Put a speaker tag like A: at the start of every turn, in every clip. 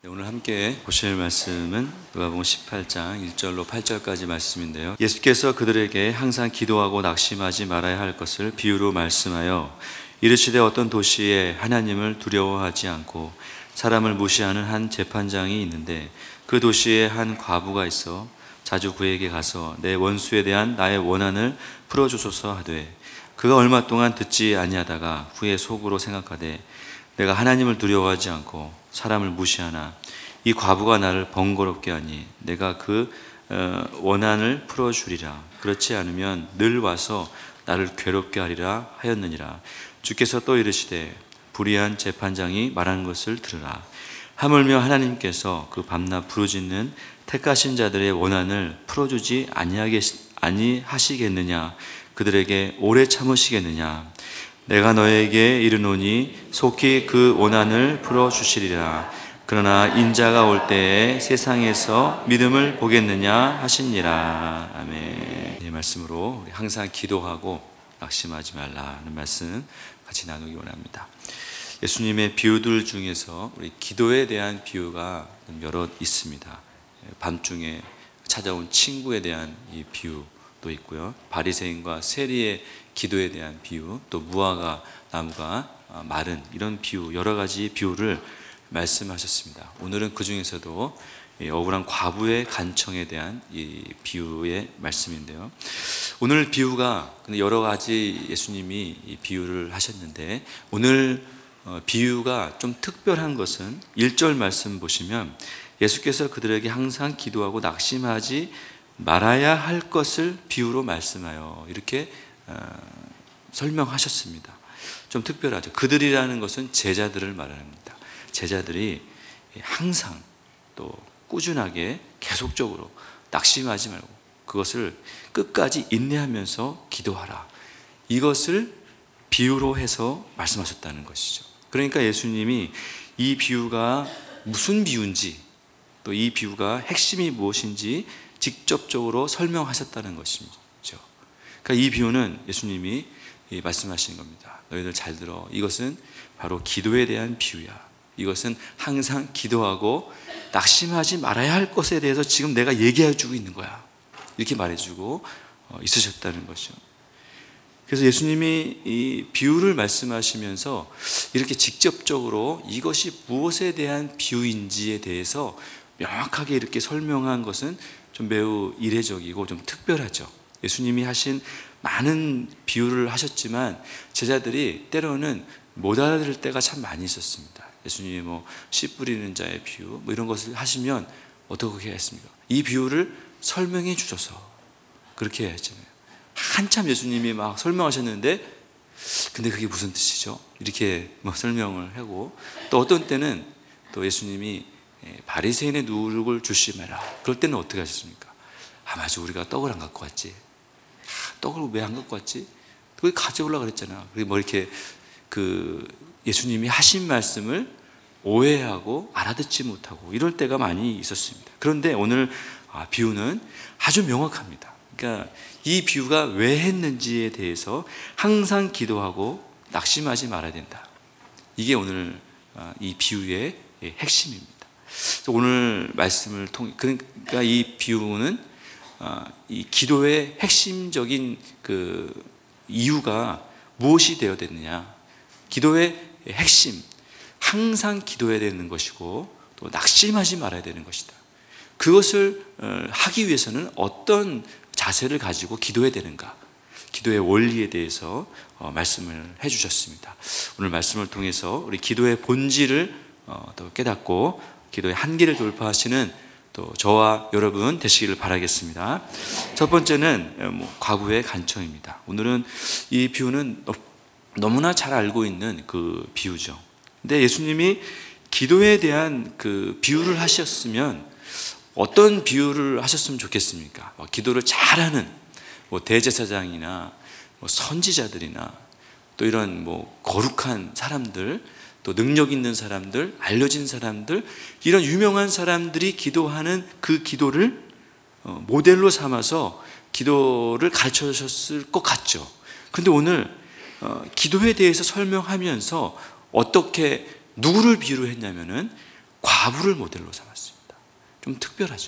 A: 오늘 함께 보실 말씀은 누가복음 18장 1절로 8절까지 말씀인데요. 예수께서 그들에게 항상 기도하고 낙심하지 말아야 할 것을 비유로 말씀하여 이르시되 어떤 도시에 하나님을 두려워하지 않고 사람을 무시하는 한 재판장이 있는데 그 도시에 한 과부가 있어 자주 그에게 가서 내 원수에 대한 나의 원한을 풀어주소서 하되 그가 얼마 동안 듣지 아니하다가 후에 속으로 생각하되 내가 하나님을 두려워하지 않고 사람을 무시하나 이 과부가 나를 번거롭게 하니 내가 그 원한을 풀어주리라. 그렇지 않으면 늘 와서 나를 괴롭게 하리라 하였느니라. 주께서 또 이르시되 불의한 재판장이 말하는 것을 들으라. 하물며 하나님께서 그 밤낮 부르짖는 택하신 자들의 원한을 풀어주지 아니하시겠느냐. 그들에게 오래 참으시겠느냐. 내가 너에게 이르노니 속히 그 원한을 풀어주시리라. 그러나 인자가 올 때에 세상에서 믿음을 보겠느냐 하시니라. 아멘. 이 말씀으로 우리 항상 기도하고 낙심하지 말라는 말씀 같이 나누기 원합니다. 예수님의 비유들 중에서 우리 기도에 대한 비유가 여러 있습니다. 밤중에 찾아온 친구에 대한 이 비유도 있고요. 바리새인과 세리의 기도에 대한 비유, 또 무화과 나무가 마른 이런 비유, 여러 가지 비유를 말씀하셨습니다. 오늘은 그 중에서도 억울한 과부의 간청에 대한 이 비유의 말씀인데요. 오늘 비유가 여러 가지 예수님이 이 비유를 하셨는데 오늘 비유가 좀 특별한 것은 1절 말씀 보시면 예수께서 그들에게 항상 기도하고 낙심하지 말아야 할 것을 비유로 말씀하여 이렇게 설명하셨습니다. 좀 특별하죠. 그들이라는 것은 제자들을 말합니다. 제자들이 항상 또 꾸준하게 계속적으로 낙심하지 말고 그것을 끝까지 인내하면서 기도하라. 이것을 비유로 해서 말씀하셨다는 것이죠. 그러니까 예수님이 이 비유가 무슨 비유인지 또 이 비유가 핵심이 무엇인지 직접적으로 설명하셨다는 것입니다. 그러니까 이 비유는 예수님이 말씀하시는 겁니다. 너희들 잘 들어. 이것은 바로 기도에 대한 비유야. 이것은 항상 기도하고 낙심하지 말아야 할 것에 대해서 지금 내가 얘기해주고 있는 거야. 이렇게 말해주고 있으셨다는 것이죠. 그래서 예수님이 이 비유를 말씀하시면서 이렇게 직접적으로 이것이 무엇에 대한 비유인지에 대해서 명확하게 이렇게 설명한 것은 좀 매우 이례적이고 좀 특별하죠. 예수님이 하신 많은 비유를 하셨지만 제자들이 때로는 못 알아들을 때가 참 많이 있었습니다. 예수님이 씨 뿌리는 자의 비유 이런 것을 하시면 어떻게 했습니까? 이 비유를 설명해 주셔서 그렇게 했잖아요. 한참 예수님이 막 설명하셨는데 근데 그게 무슨 뜻이죠? 이렇게 설명을 하고 또 어떤 때는 또 예수님이 바리새인의 누룩을 주시매라. 그럴 때는 어떻게 하셨습니까? 맞아, 우리가 떡을 안 갖고 왔지. 떡을 왜 안 갖고 왔지? 그걸 가져오려고 그랬잖아. 그리고 이렇게 예수님이 하신 말씀을 오해하고 알아듣지 못하고 이럴 때가 많이 있었습니다. 그런데 오늘 비유는 아주 명확합니다. 그러니까 이 비유가 왜 했는지에 대해서 항상 기도하고 낙심하지 말아야 된다. 이게 오늘 이 비유의 핵심입니다. 오늘 말씀을 통해 그러니까 이 비유는 이 기도의 핵심적인 이유가 무엇이 되어야 되느냐? 기도의 핵심, 항상 기도해야 되는 것이고 또 낙심하지 말아야 되는 것이다. 그것을 하기 위해서는 어떤 자세를 가지고 기도해야 되는가? 기도의 원리에 대해서 말씀을 해주셨습니다. 오늘 말씀을 통해서 우리 기도의 본질을 또 깨닫고 기도의 한계를 돌파하시는 또 저와 여러분 되시기를 바라겠습니다. 첫 번째는 과부의 간청입니다. 오늘은 이 비유는 너무나 잘 알고 있는 그 비유죠. 근데 예수님이 기도에 대한 그 비유를 하셨으면 어떤 비유를 하셨으면 좋겠습니까? 기도를 잘하는 대제사장이나 선지자들이나 또 이런 거룩한 사람들, 또 능력 있는 사람들, 알려진 사람들, 이런 유명한 사람들이 기도하는 그 기도를 모델로 삼아서 기도를 가르쳐 주셨을 것 같죠. 그런데 오늘 기도에 대해서 설명하면서 어떻게 누구를 비유로 했냐면은 과부를 모델로 삼았습니다. 좀 특별하죠.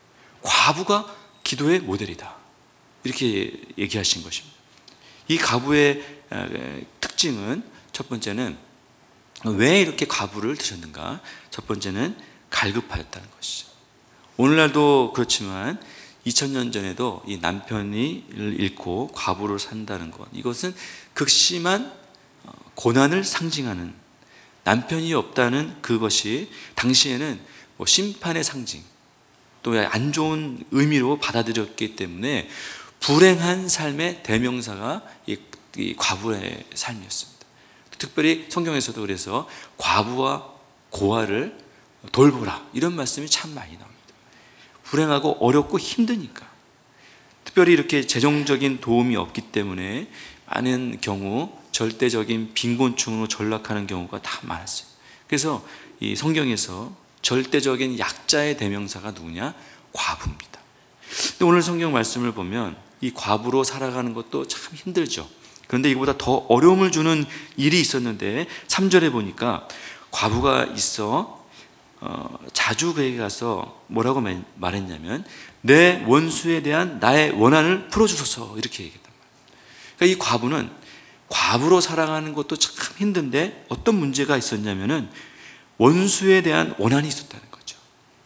A: 과부가 기도의 모델이다, 이렇게 얘기하신 것입니다. 이 과부의 특징은, 첫 번째는 왜 이렇게 과부를 드셨는가? 첫 번째는 갈급하였다는 것이죠. 오늘날도 그렇지만 2000년 전에도 이 남편이 잃고 과부를 산다는 것, 이것은 극심한 고난을 상징하는, 남편이 없다는 그것이 당시에는 심판의 상징, 또 안 좋은 의미로 받아들였기 때문에 불행한 삶의 대명사가 이 과부의 삶이었습니다. 특별히 성경에서도 그래서 과부와 고아를 돌보라, 이런 말씀이 참 많이 나옵니다. 불행하고 어렵고 힘드니까, 특별히 이렇게 재정적인 도움이 없기 때문에 많은 경우 절대적인 빈곤층으로 전락하는 경우가 다 많았어요. 그래서 이 성경에서 절대적인 약자의 대명사가 누구냐? 과부입니다. 근데 오늘 성경 말씀을 보면 이 과부로 살아가는 것도 참 힘들죠. 그런데 이거보다 더 어려움을 주는 일이 있었는데 3절에 보니까 과부가 있어 자주 그에게 가서 뭐라고 말했냐면, 내 원수에 대한 나의 원한을 풀어주소서, 이렇게 얘기했단 말이에요. 그러니까 이 과부는 과부로 살아가는 것도 참 힘든데 어떤 문제가 있었냐면은 원수에 대한 원한이 있었다는 거죠.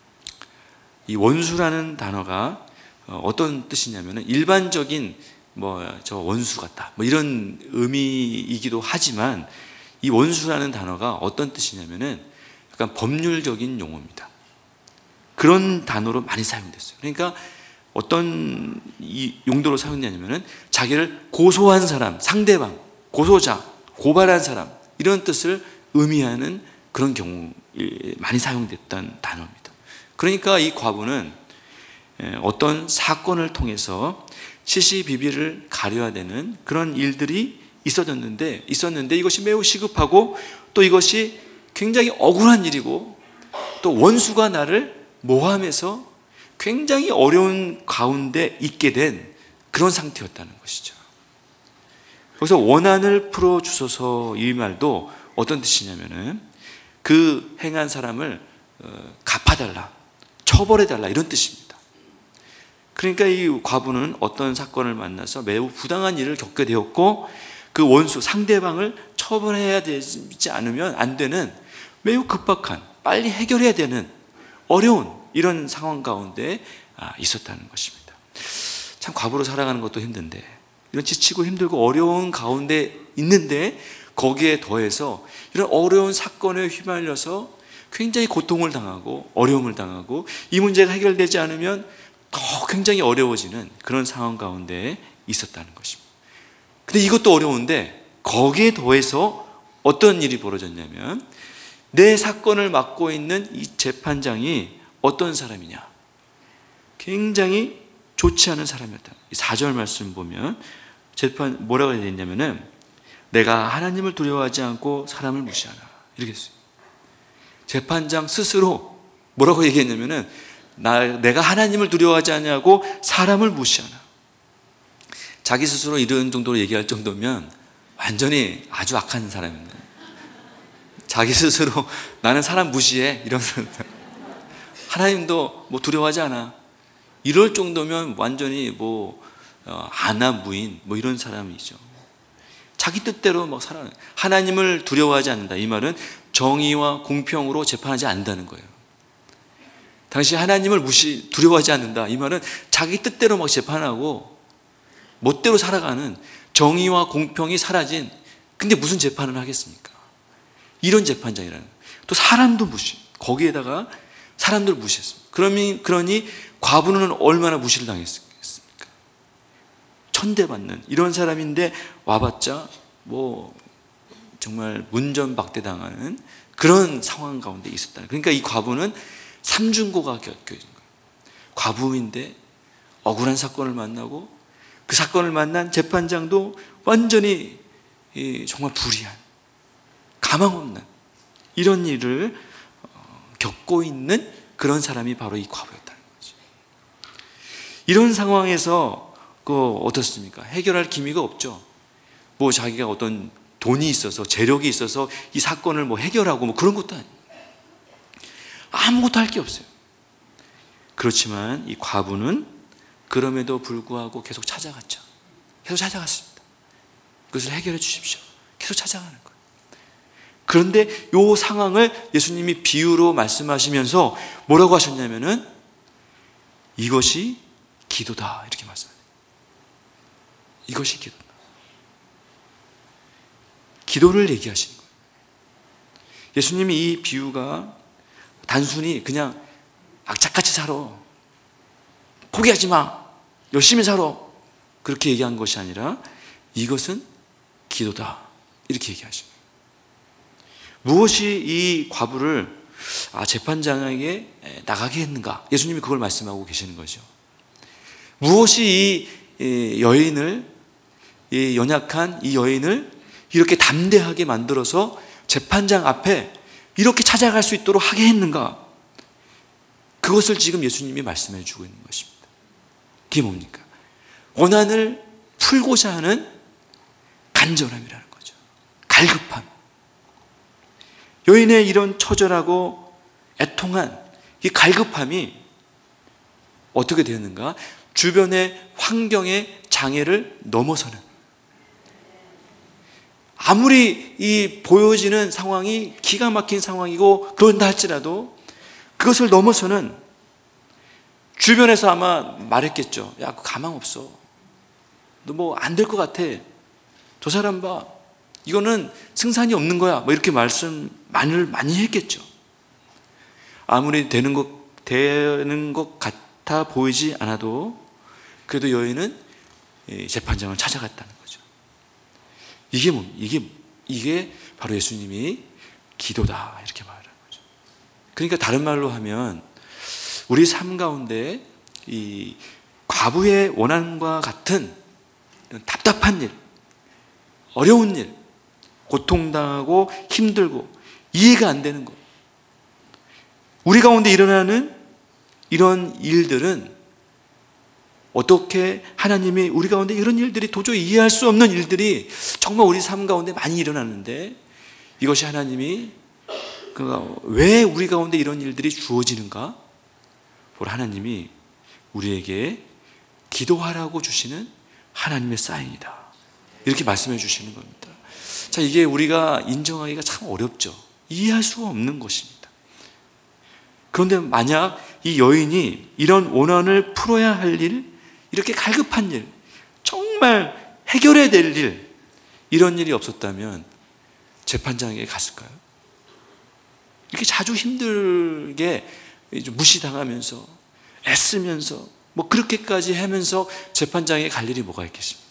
A: 이 원수라는 단어가 어떤 뜻이냐면은 일반적인 저 원수 같다, 이런 의미이기도 하지만, 이 원수라는 단어가 어떤 뜻이냐면은 약간 법률적인 용어입니다. 그런 단어로 많이 사용됐어요. 그러니까 어떤 이 용도로 사용되냐면은 자기를 고소한 사람, 상대방, 고소자, 고발한 사람, 이런 뜻을 의미하는 그런 경우 많이 사용됐던 단어입니다. 그러니까 이 과부는 어떤 사건을 통해서 시시비비를 가려야 되는 그런 일들이 있었는데 이것이 매우 시급하고, 또 이것이 굉장히 억울한 일이고, 또 원수가 나를 모함해서 굉장히 어려운 가운데 있게 된 그런 상태였다는 것이죠. 그래서 원한을 풀어주소서, 이 말도 어떤 뜻이냐면은 그 행한 사람을 갚아달라, 처벌해달라, 이런 뜻입니다. 그러니까 이 과부는 어떤 사건을 만나서 매우 부당한 일을 겪게 되었고, 그 원수, 상대방을 처벌해야 되지 않으면 안 되는 매우 급박한, 빨리 해결해야 되는 어려운 이런 상황 가운데 있었다는 것입니다. 참 과부로 살아가는 것도 힘든데, 이런 지치고 힘들고 어려운 가운데 있는데 거기에 더해서 이런 어려운 사건에 휘말려서 굉장히 고통을 당하고 어려움을 당하고, 이 문제가 해결되지 않으면 더 굉장히 어려워지는 그런 상황 가운데 있었다는 것입니다. 근데 이것도 어려운데 거기에 더해서 어떤 일이 벌어졌냐면, 내 사건을 맡고 있는 이 재판장이 어떤 사람이냐? 굉장히 좋지 않은 사람이었다. 4절 말씀 보면 뭐라고 해야 되냐면은, 내가 하나님을 두려워하지 않고 사람을 무시하나, 이렇게 했어요. 재판장 스스로 뭐라고 얘기했냐면은, 내가 하나님을 두려워하지 않냐고 사람을 무시하나. 자기 스스로 이런 정도로 얘기할 정도면 완전히 아주 악한 사람입니다. 자기 스스로 나는 사람 무시해, 이런 사람. 하나님도 두려워하지 않아, 이럴 정도면 완전히 아나무인 이런 사람이죠. 자기 뜻대로 살아. 하나님을 두려워하지 않는다, 이 말은 정의와 공평으로 재판하지 않는다는 거예요. 당시 하나님을 두려워하지 않는다, 이 말은 자기 뜻대로 재판하고 멋대로 살아가는, 정의와 공평이 사라진, 근데 무슨 재판을 하겠습니까? 이런 재판장이라는. 또 사람도 거기에다가 사람들 무시했습니다. 그러니 과부는 얼마나 무시를 당했습니까? 천대받는 이런 사람인데 와봤자 정말 문전박대당하는 그런 상황 가운데 있었다. 그러니까 이 과부는 삼중고가 겪인 거예요. 과부인데 억울한 사건을 만나고, 그 사건을 만난 재판장도 완전히 정말 불의한, 가망 없는 이런 일을 겪고 있는 그런 사람이 바로 이 과부였다는 거죠. 이런 상황에서 어떻습니까? 해결할 기미가 없죠. 자기가 어떤 돈이 있어서, 재력이 있어서 이 사건을 해결하고 그런 것도 아니에요. 아무것도 할 게 없어요. 그렇지만 이 과부는 그럼에도 불구하고 계속 찾아갔죠. 계속 찾아갔습니다. 그것을 해결해 주십시오. 계속 찾아가는 거예요. 그런데 이 상황을 예수님이 비유로 말씀하시면서 뭐라고 하셨냐면은 이것이 기도다 이렇게 말씀하세요. 이것이 기도다. 기도를 얘기하시는 거예요. 예수님이 이 비유가 단순히 그냥 악착같이 살아, 포기하지 마, 열심히 살아, 그렇게 얘기한 것이 아니라 이것은 기도다 이렇게 얘기하시는 거예요. 무엇이 이 과부를 재판장에게 나가게 했는가? 예수님이 그걸 말씀하고 계시는 거죠. 무엇이 이 여인을, 이 연약한 이 여인을 이렇게 담대하게 만들어서 재판장 앞에 이렇게 찾아갈 수 있도록 하게 했는가? 그것을 지금 예수님이 말씀해 주고 있는 것입니다. 그게 뭡니까? 고난을 풀고자 하는 간절함이라는 거죠. 갈급함. 여인의 이런 처절하고 애통한 이 갈급함이 어떻게 되었는가? 주변의 환경의 장애를 넘어서는, 아무리 이 보여지는 상황이 기가 막힌 상황이고 그런다 할지라도 그것을 넘어서는, 주변에서 아마 말했겠죠. 야, 그거 가망 없어. 너 뭐 안 될 것 같아. 저 사람 봐. 이거는 승산이 없는 거야. 뭐 이렇게 말씀을 많이 했겠죠. 아무리 되는 것 같아 보이지 않아도 그래도 여인은 재판장을 찾아갔다는 거죠. 이게 바로 예수님이 기도다 이렇게 말하는 거죠. 그러니까 다른 말로 하면 우리 삶 가운데 이 과부의 원한과 같은 이런 답답한 일, 어려운 일, 고통당하고 힘들고 이해가 안 되는 것, 우리 가운데 일어나는 이런 일들은 어떻게 하나님이 우리 가운데 이런 일들이 도저히 이해할 수 없는 일들이 정말 우리 삶 가운데 많이 일어나는데, 이것이 하나님이 왜 우리 가운데 이런 일들이 주어지는가? 바로 하나님이 우리에게 기도하라고 주시는 하나님의 사인이다 이렇게 말씀해 주시는 겁니다. 자, 이게 우리가 인정하기가 참 어렵죠. 이해할 수가 없는 것입니다. 그런데 만약 이 여인이 이런 원한을 풀어야 할 일, 이렇게 갈급한 일, 정말 해결해야 될 일, 이런 일이 없었다면 재판장에게 갔을까요? 이렇게 자주 힘들게 무시당하면서 애쓰면서 뭐 그렇게까지 하면서 재판장에 갈 일이 뭐가 있겠습니까?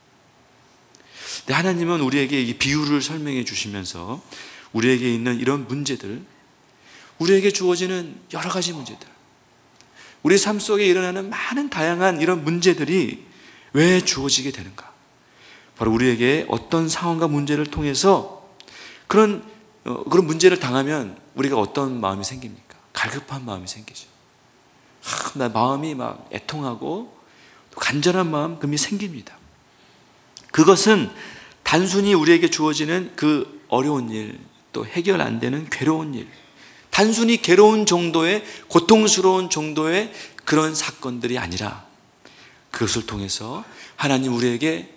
A: 근데 하나님은 우리에게 이 비유를 설명해 주시면서 우리에게 있는 이런 문제들, 우리에게 주어지는 여러 가지 문제들, 우리 삶 속에 일어나는 많은 다양한 이런 문제들이 왜 주어지게 되는가? 바로 우리에게 어떤 상황과 문제를 통해서 그런 문제를 당하면 우리가 어떤 마음이 생깁니까? 갈급한 마음이 생기죠. 나 마음이 막 애통하고 간절한 마음이 생깁니다. 그것은 단순히 우리에게 주어지는 그 어려운 일, 또 해결 안 되는 괴로운 일, 단순히 괴로운 정도의, 고통스러운 정도의 그런 사건들이 아니라 그것을 통해서 하나님 우리에게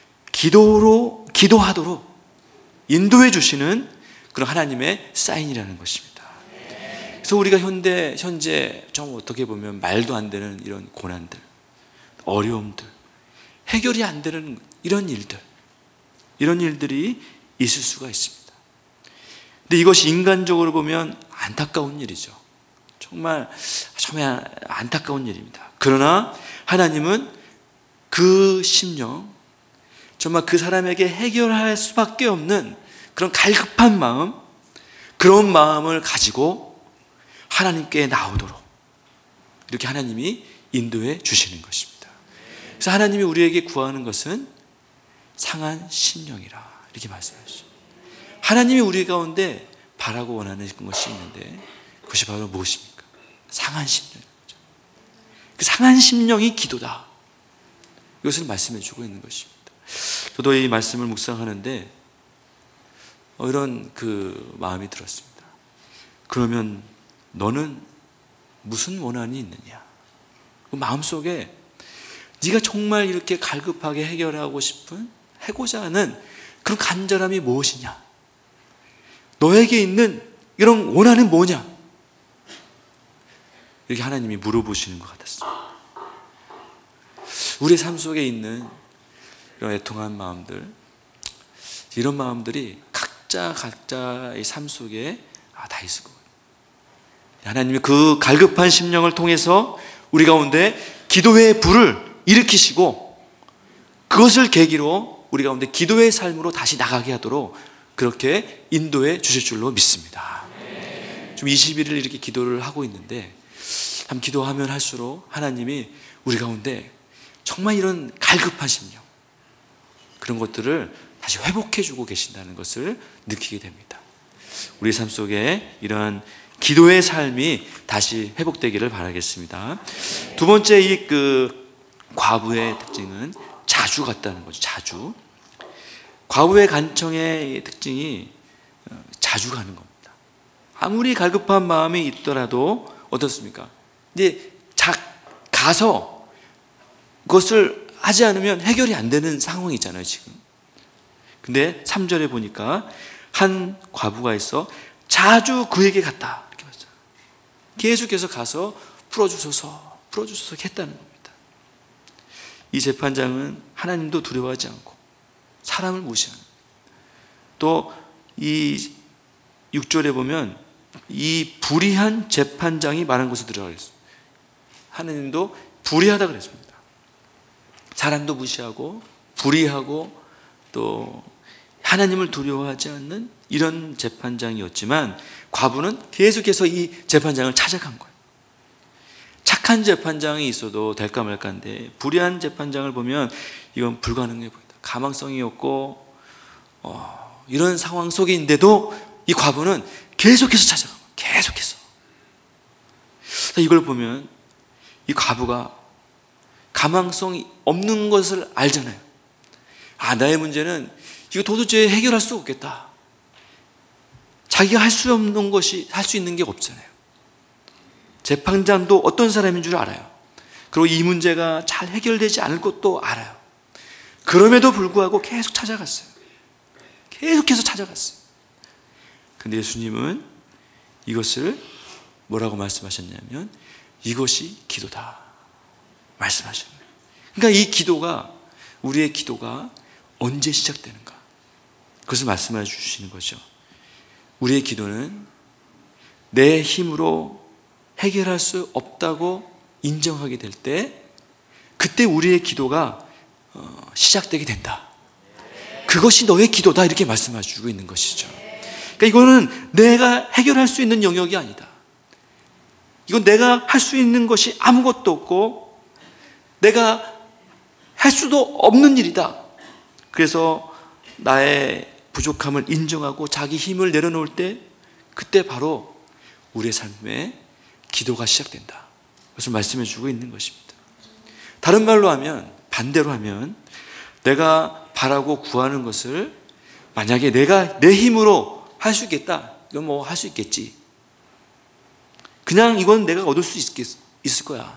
A: 기도하도록 인도해 주시는 그런 하나님의 사인이라는 것입니다. 그래서 우리가 현재 좀 어떻게 보면 말도 안 되는 이런 고난들, 어려움들, 해결이 안 되는 이런 일들이 있을 수가 있습니다. 근데 이것이 인간적으로 보면 안타까운 일이죠. 정말 안타까운 일입니다. 그러나 하나님은 그 심령, 정말 그 사람에게 해결할 수밖에 없는 그런 갈급한 마음, 그런 마음을 가지고 하나님께 나오도록 이렇게 하나님이 인도해 주시는 것입니다. 그래서 하나님이 우리에게 구하는 것은 상한 심령이라 이렇게 말씀하시죠. 하나님이 우리 가운데 바라고 원하는 것이 있는데 그것이 바로 무엇입니까? 상한 심령이죠. 그 상한 심령이 기도다. 이것을 말씀해 주고 있는 것입니다. 저도 이 말씀을 묵상하는데 이런 그 마음이 들었습니다. 그러면 너는 무슨 원한이 있느냐? 그 마음속에 네가 정말 이렇게 갈급하게 해결하고 싶은, 해고자 하는 그런 간절함이 무엇이냐? 너에게 있는 이런 원한은 뭐냐? 이렇게 하나님이 물어보시는 것 같았습니다. 우리의 삶 속에 있는 이런 애통한 마음들, 이런 마음들이 각자의 삶 속에 다 있을 거예요. 하나님이 그 갈급한 심령을 통해서 우리 가운데 기도의 불을 일으키시고, 그것을 계기로 우리 가운데 기도의 삶으로 다시 나가게 하도록 그렇게 인도해 주실 줄로 믿습니다. 지금 21일 이렇게 기도를 하고 있는데, 참 기도하면 할수록 하나님이 우리 가운데 정말 이런 갈급한 심령, 그런 것들을 다시 회복해 주고 계신다는 것을 느끼게 됩니다. 우리 삶 속에 이러한 기도의 삶이 다시 회복되기를 바라겠습니다. 두 번째, 이 과부의 특징은 자주 같다는 거죠. 자주. 과부의 간청의 특징이 자주 가는 겁니다. 아무리 갈급한 마음이 있더라도 어떻습니까? 이제 가서 그것을 하지 않으면 해결이 안 되는 상황이 있잖아요, 지금. 근데 3절에 보니까 한 과부가 있어 자주 그에게 갔다, 이렇게 봤어요. 계속해서 가서 풀어주소서 했다는 겁니다. 이 재판장은 하나님도 두려워하지 않고 사람을 무시하는, 또 이 6절에 보면 이 불의한 재판장이 말한 것을 들으라고 했습니다. 하나님도 불의하다 그랬습니다. 사람도 무시하고 불의하고 또 하나님을 두려워하지 않는 이런 재판장이었지만, 과부는 계속해서 이 재판장을 찾아간 거예요. 착한 재판장이 있어도 될까 말까인데, 불의한 재판장을 보면 이건 불가능해 보인다. 가망성이 없고 이런 상황 속에 있는데도 이 과부는 계속해서 찾아간 거예요. 계속해서. 이걸 보면 이 과부가 가망성이 없는 것을 알잖아요. 나의 문제는 이거 도저히 해결할 수 없겠다. 자기가 할 수 없는 것이, 할 수 있는 게 없잖아요. 재판장도 어떤 사람인 줄 알아요. 그리고 이 문제가 잘 해결되지 않을 것도 알아요. 그럼에도 불구하고 계속 찾아갔어요. 계속해서 찾아갔어요. 근데 예수님은 이것을 뭐라고 말씀하셨냐면, 이것이 기도다 말씀하셨어요. 그러니까 이 기도가, 우리의 기도가 언제 시작되는가, 그것을 말씀해 주시는 거죠. 우리의 기도는 내 힘으로 해결할 수 없다고 인정하게 될 때, 그때 우리의 기도가 시작되게 된다. 그것이 너의 기도다, 이렇게 말씀해 주고 있는 것이죠. 그러니까 이거는 내가 해결할 수 있는 영역이 아니다. 이건 내가 할 수 있는 것이 아무것도 없고 내가 할 수도 없는 일이다. 그래서 나의 부족함을 인정하고 자기 힘을 내려놓을 때, 그때 바로 우리의 삶에 기도가 시작된다. 그것을 말씀해 주고 있는 것입니다. 다른 말로 하면, 반대로 하면, 내가 바라고 구하는 것을 만약에 내가 내 힘으로 할 수 있겠다, 이건 뭐 할 수 있겠지, 그냥 이건 내가 얻을 수 있을 거야,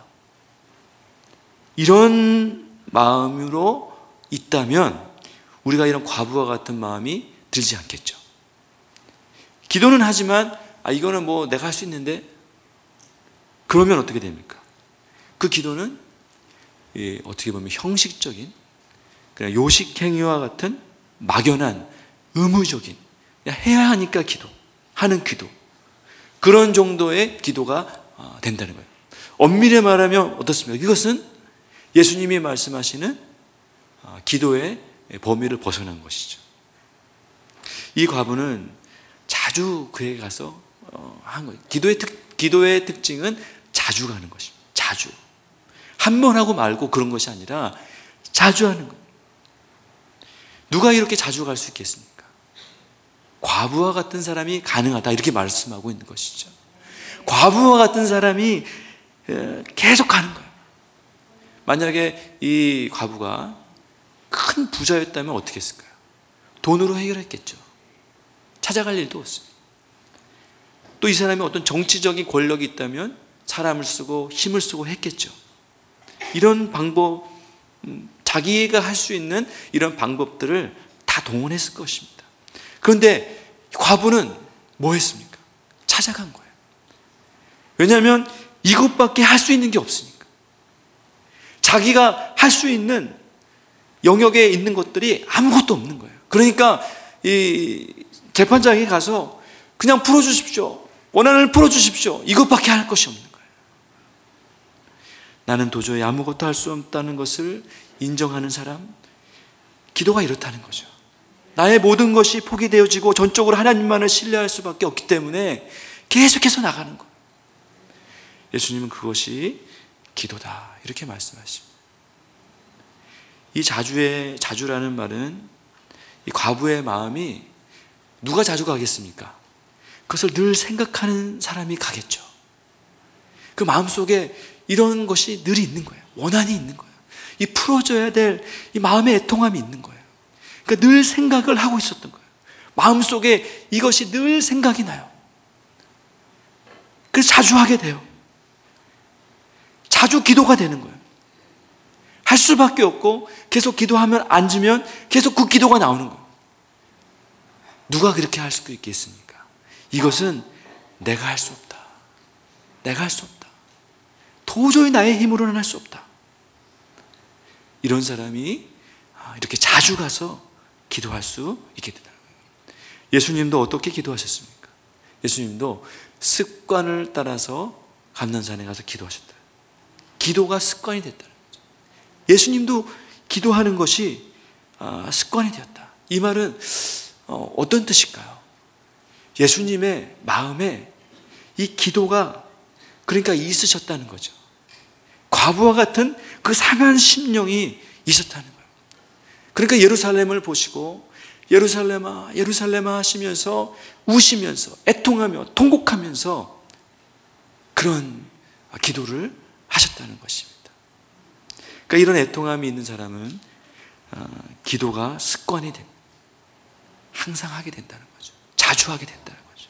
A: 이런 마음으로 있다면 우리가 이런 과부와 같은 마음이 들지 않겠죠. 기도는 하지만 이거는 뭐 내가 할 수 있는데, 그러면 어떻게 됩니까? 그 기도는 어떻게 보면 형식적인, 그냥 요식 행위와 같은 막연한 의무적인, 그냥 해야 하니까 기도하는 기도, 그런 정도의 기도가 된다는 거예요. 엄밀히 말하면 어떻습니까? 이것은 예수님이 말씀하시는 기도의 범위를 벗어난 것이죠. 이 과부는 자주 그에게 가서 한 거예요. 기도의 특징은 자주 가는 것입니다. 자주. 한 번 하고 말고 그런 것이 아니라 자주 하는 거예요. 누가 이렇게 자주 갈 수 있겠습니까? 과부와 같은 사람이 가능하다, 이렇게 말씀하고 있는 것이죠. 과부와 같은 사람이 계속 가는 거예요. 만약에 이 과부가 큰 부자였다면 어떻게 했을까요? 돈으로 해결했겠죠. 찾아갈 일도 없습니다. 또 이 사람이 어떤 정치적인 권력이 있다면 사람을 쓰고 힘을 쓰고 했겠죠. 이런 방법, 자기가 할 수 있는 이런 방법들을 다 동원했을 것입니다. 그런데 과부는 뭐 했습니까? 찾아간 거예요. 왜냐하면 이것밖에 할 수 있는 게 없으니까. 자기가 할 수 있는 영역에 있는 것들이 아무것도 없는 거예요. 그러니까 이 재판장에 가서 그냥 풀어주십시오, 원한을 풀어주십시오, 이것밖에 할 것이 없는 거예요. 나는 도저히 아무것도 할 수 없다는 것을 인정하는 사람, 기도가 이렇다는 거죠. 나의 모든 것이 포기되어지고 전적으로 하나님만을 신뢰할 수밖에 없기 때문에 계속해서 나가는 거예요. 예수님은 그것이 기도다, 이렇게 말씀하십니다. 이 자주라는 말은 이 과부의 마음이 누가 자주 가겠습니까? 그것을 늘 생각하는 사람이 가겠죠. 그 마음속에 이런 것이 늘 있는 거예요. 원한이 있는 거예요. 이 풀어져야 될 이 마음의 애통함이 있는 거예요. 그러니까 늘 생각을 하고 있었던 거예요. 마음속에 이것이 늘 생각이 나요. 그래서 자주 하게 돼요. 자주 기도가 되는 거예요. 할 수밖에 없고 계속 기도하면 앉으면 계속 그 기도가 나오는 거예요. 누가 그렇게 할 수 있겠습니까? 이것은 내가 할 수 없다. 내가 할 수 없다. 도저히 나의 힘으로는 할 수 없다. 이런 사람이 이렇게 자주 가서 기도할 수 있게 된다는 거예요. 예수님도 어떻게 기도하셨습니까? 예수님도 습관을 따라서 감난산에 가서 기도하셨다. 기도가 습관이 됐다는 거죠. 예수님도 기도하는 것이 습관이 되었다. 이 말은 어떤 뜻일까요? 예수님의 마음에 이 기도가 그러니까 있으셨다는 거죠. 과부와 같은 그 상한 심령이 있었다는 거예요. 그러니까 예루살렘을 보시고 예루살렘아 예루살렘아 하시면서 우시면서 애통하며 통곡하면서 그런 기도를 하셨다는 것입니다. 그러니까 이런 애통함이 있는 사람은 기도가 습관이 됩니다. 항상 하게 된다는 거죠. 자주 하게 된다는 거죠.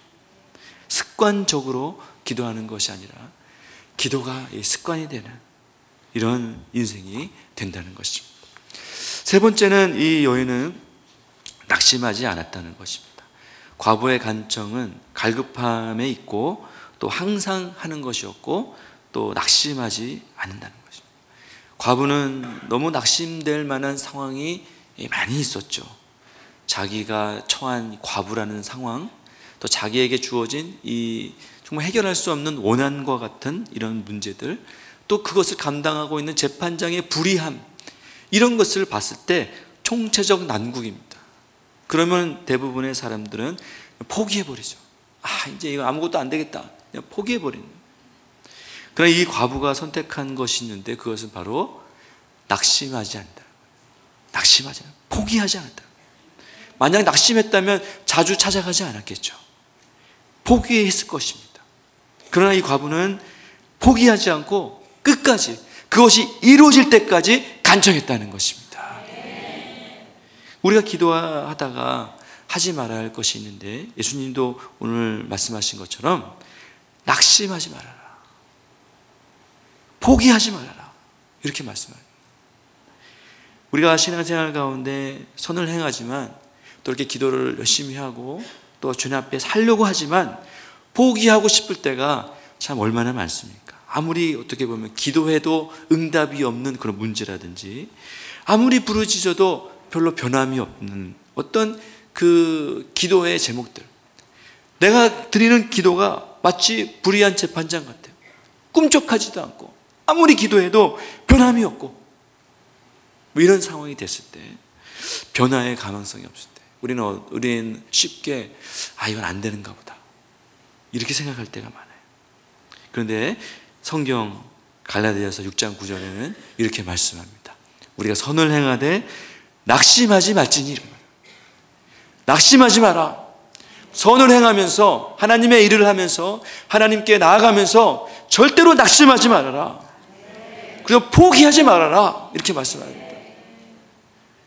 A: 습관적으로 기도하는 것이 아니라 기도가 습관이 되는 이런 인생이 된다는 것입니다. 세 번째는 이 여인은 낙심하지 않았다는 것입니다. 과부의 간청은 갈급함에 있고 또 항상 하는 것이었고 또 낙심하지 않는다는 것입니다. 과부는 너무 낙심될 만한 상황이 많이 있었죠. 자기가 처한 과부라는 상황, 또 자기에게 주어진 이 정말 해결할 수 없는 원한과 같은 이런 문제들, 또 그것을 감당하고 있는 재판장의 불의함, 이런 것을 봤을 때 총체적 난국입니다. 그러면 대부분의 사람들은 포기해버리죠. 이제 이거 아무것도 안 되겠다, 그냥 포기해버리는 거예요. 그러나 이 과부가 선택한 것이 있는데 그것은 바로 낙심하지 않는다. 낙심하지 않는다. 포기하지 않았다. 만약 낙심했다면 자주 찾아가지 않았겠죠. 포기했을 것입니다. 그러나 이 과부는 포기하지 않고 끝까지 그것이 이루어질 때까지 간청했다는 것입니다. 우리가 기도하다가 하지 말아야 할 것이 있는데 예수님도 오늘 말씀하신 것처럼 낙심하지 말아라, 포기하지 말아라, 이렇게 말씀합니다. 우리가 신앙생활 가운데 선을 행하지만 또 이렇게 기도를 열심히 하고 또 주님 앞에 살려고 하지만 포기하고 싶을 때가 참 얼마나 많습니까? 아무리 어떻게 보면 기도해도 응답이 없는 그런 문제라든지, 아무리 부르짖어도 별로 변함이 없는 어떤 그 기도의 제목들, 내가 드리는 기도가 마치 불의한 재판장 같아요. 꿈쩍하지도 않고 아무리 기도해도 변함이 없고, 뭐 이런 상황이 됐을 때, 변화의 가능성이 없을 때 우리는 쉽게 이건 안 되는가 보다 이렇게 생각할 때가 많아요. 그런데 성경 갈라디아서 6장 9절에는 이렇게 말씀합니다. 우리가 선을 행하되 낙심하지 말지니. 낙심하지 마라. 선을 행하면서 하나님의 일을 하면서 하나님께 나아가면서 절대로 낙심하지 말아라. 그래서 포기하지 말아라, 이렇게 말씀합니다.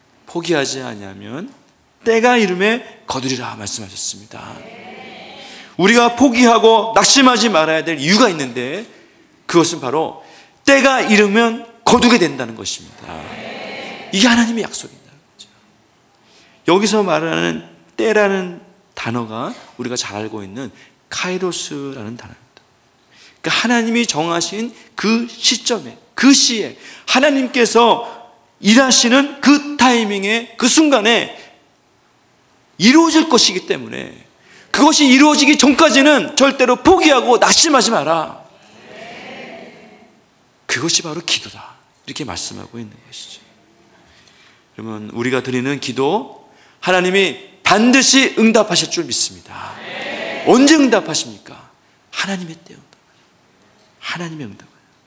A: 포기하지 아니하면 때가 이름에 거두리라 말씀하셨습니다. 우리가 포기하고 낙심하지 말아야 될 이유가 있는데, 그것은 바로 때가 이르면 거두게 된다는 것입니다. 이게 하나님의 약속이다. 여기서 말하는 때라는 단어가 우리가 잘 알고 있는 카이로스라는 단어입니다. 그러니까 하나님이 정하신 그 시점에, 그 시에 하나님께서 일하시는 그 타이밍에, 그 순간에 이루어질 것이기 때문에, 그것이 이루어지기 전까지는 절대로 포기하고 낙심하지 마라. 그것이 바로 기도다, 이렇게 말씀하고 있는 것이죠. 그러면 우리가 드리는 기도, 하나님이 반드시 응답하실 줄 믿습니다. 언제 응답하십니까? 하나님의 때 응답. 하나님의 응답.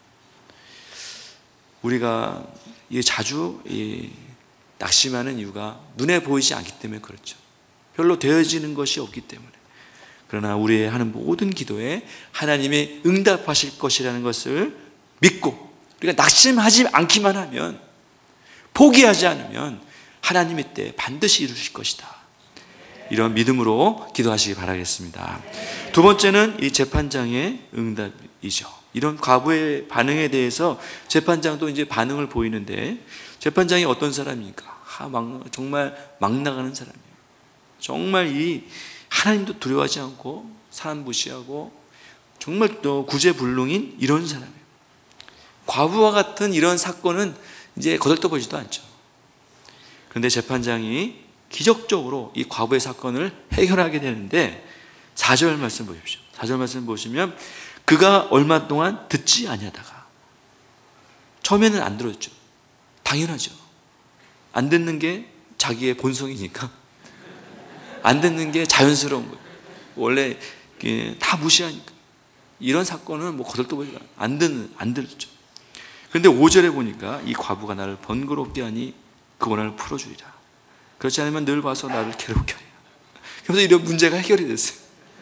A: 우리가 자주 낙심하는 이유가 눈에 보이지 않기 때문에 그렇죠. 별로 되어지는 것이 없기 때문에. 그러나 우리의 하는 모든 기도에 하나님이 응답하실 것이라는 것을 믿고, 우리가 낙심하지 않기만 하면, 포기하지 않으면 하나님의 때 반드시 이루실 것이다, 이런 믿음으로 기도하시기 바라겠습니다. 두 번째는 이 재판장의 응답이죠. 이런 과부의 반응에 대해서 재판장도 이제 반응을 보이는데, 재판장이 어떤 사람입니까? 정말 막 나가는 사람이에요. 정말 이 하나님도 두려워하지 않고 사람 무시하고 정말 또 구제불능인 이런 사람이에요. 과부와 같은 이런 사건은 이제 거들떠보지도 않죠. 그런데 재판장이 기적적으로 이 과부의 사건을 해결하게 되는데, 4절 말씀 보십시오. 4절 말씀 보시면, 그가 얼마 동안 듣지 아니하다가, 처음에는 안 들었죠. 당연하죠. 안 듣는 게 자기의 본성이니까, 안 듣는 게 자연스러운 거예요. 원래 다 무시하니까. 이런 사건은 뭐 거들떠보지도 안 들었죠. 그런데 5절에 보니까, 이 과부가 나를 번거롭게 하니 그 원한을 풀어주리라. 그렇지 않으면 늘 와서 나를 괴롭게 하리라. 그래서 이런 문제가 해결이 됐어요.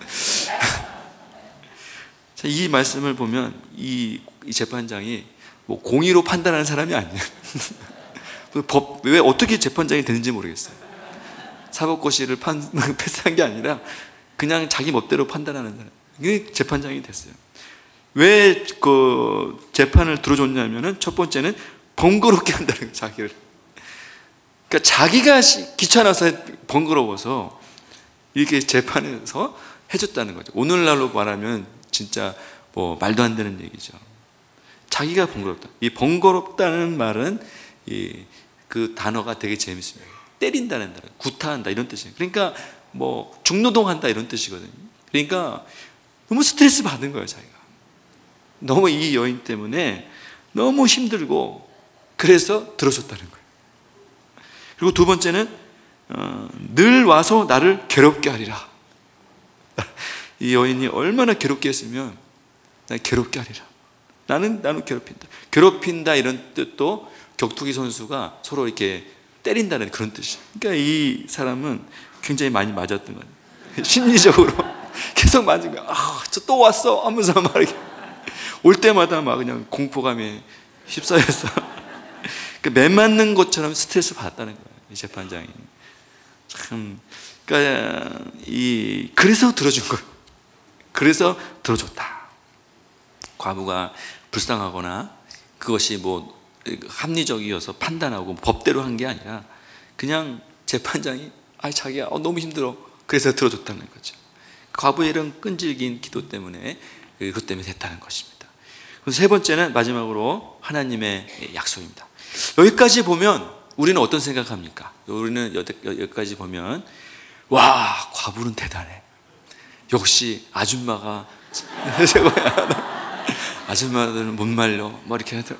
A: 자, 이 말씀을 보면 이 재판장이 뭐 공의로 판단하는 사람이 아니에요. 왜 어떻게 재판장이 되는지 모르겠어요. 사법고시를 패스한 게 아니라 그냥 자기 멋대로 판단하는 사람. 이게 재판장이 됐어요. 왜 그 재판을 들어줬냐면은, 첫 번째는 번거롭게 한다는 거예요, 자기를. 그러니까 자기가 귀찮아서 번거로워서 이렇게 재판에서 해줬다는 거죠. 오늘날로 말하면 진짜 뭐 말도 안 되는 얘기죠. 자기가 번거롭다. 이 번거롭다는 말은 그 단어가 되게 재밌습니다. 때린다는 단어, 구타한다 이런 뜻이에요. 그러니까 뭐 중노동한다 이런 뜻이거든요. 그러니까 너무 스트레스 받은 거예요, 자기가. 너무 이 여인 때문에 너무 힘들고, 그래서 들어줬다는 거예요. 그리고 두 번째는 늘 와서 나를 괴롭게 하리라. 이 여인이 얼마나 괴롭게 했으면 나 괴롭게 하리라. 나는 괴롭힌다 이런 뜻도 격투기 선수가 서로 이렇게 때린다는 그런 뜻이에요. 그러니까 이 사람은 굉장히 많이 맞았던 거예요. 심리적으로 계속 맞은 거야. 저 또 왔어 하면서 막 이렇게 올 때마다 막 그냥 공포감에 휩싸여서 그러니까 매 맞는 것처럼 스트레스 받았다는 거예요, 이 재판장이. 참, 그러니까 그래서 들어준 거예요. 그래서 들어줬다. 과부가 불쌍하거나 그것이 뭐 합리적이어서 판단하고 법대로 한 게 아니라, 그냥 재판장이 자기야 너무 힘들어, 그래서 들어줬다는 거죠. 과부의 이런 끈질긴 기도 때문에, 그것 때문에 됐다는 것입니다. 그래서 세 번째는 마지막으로 하나님의 약속입니다. 여기까지 보면 우리는 어떤 생각합니까? 우리는 여기까지 보면, 와, 과부는 대단해. 역시 아줌마가 최고야. 아줌마들은 못 말려. 뭐 이렇게 하더라.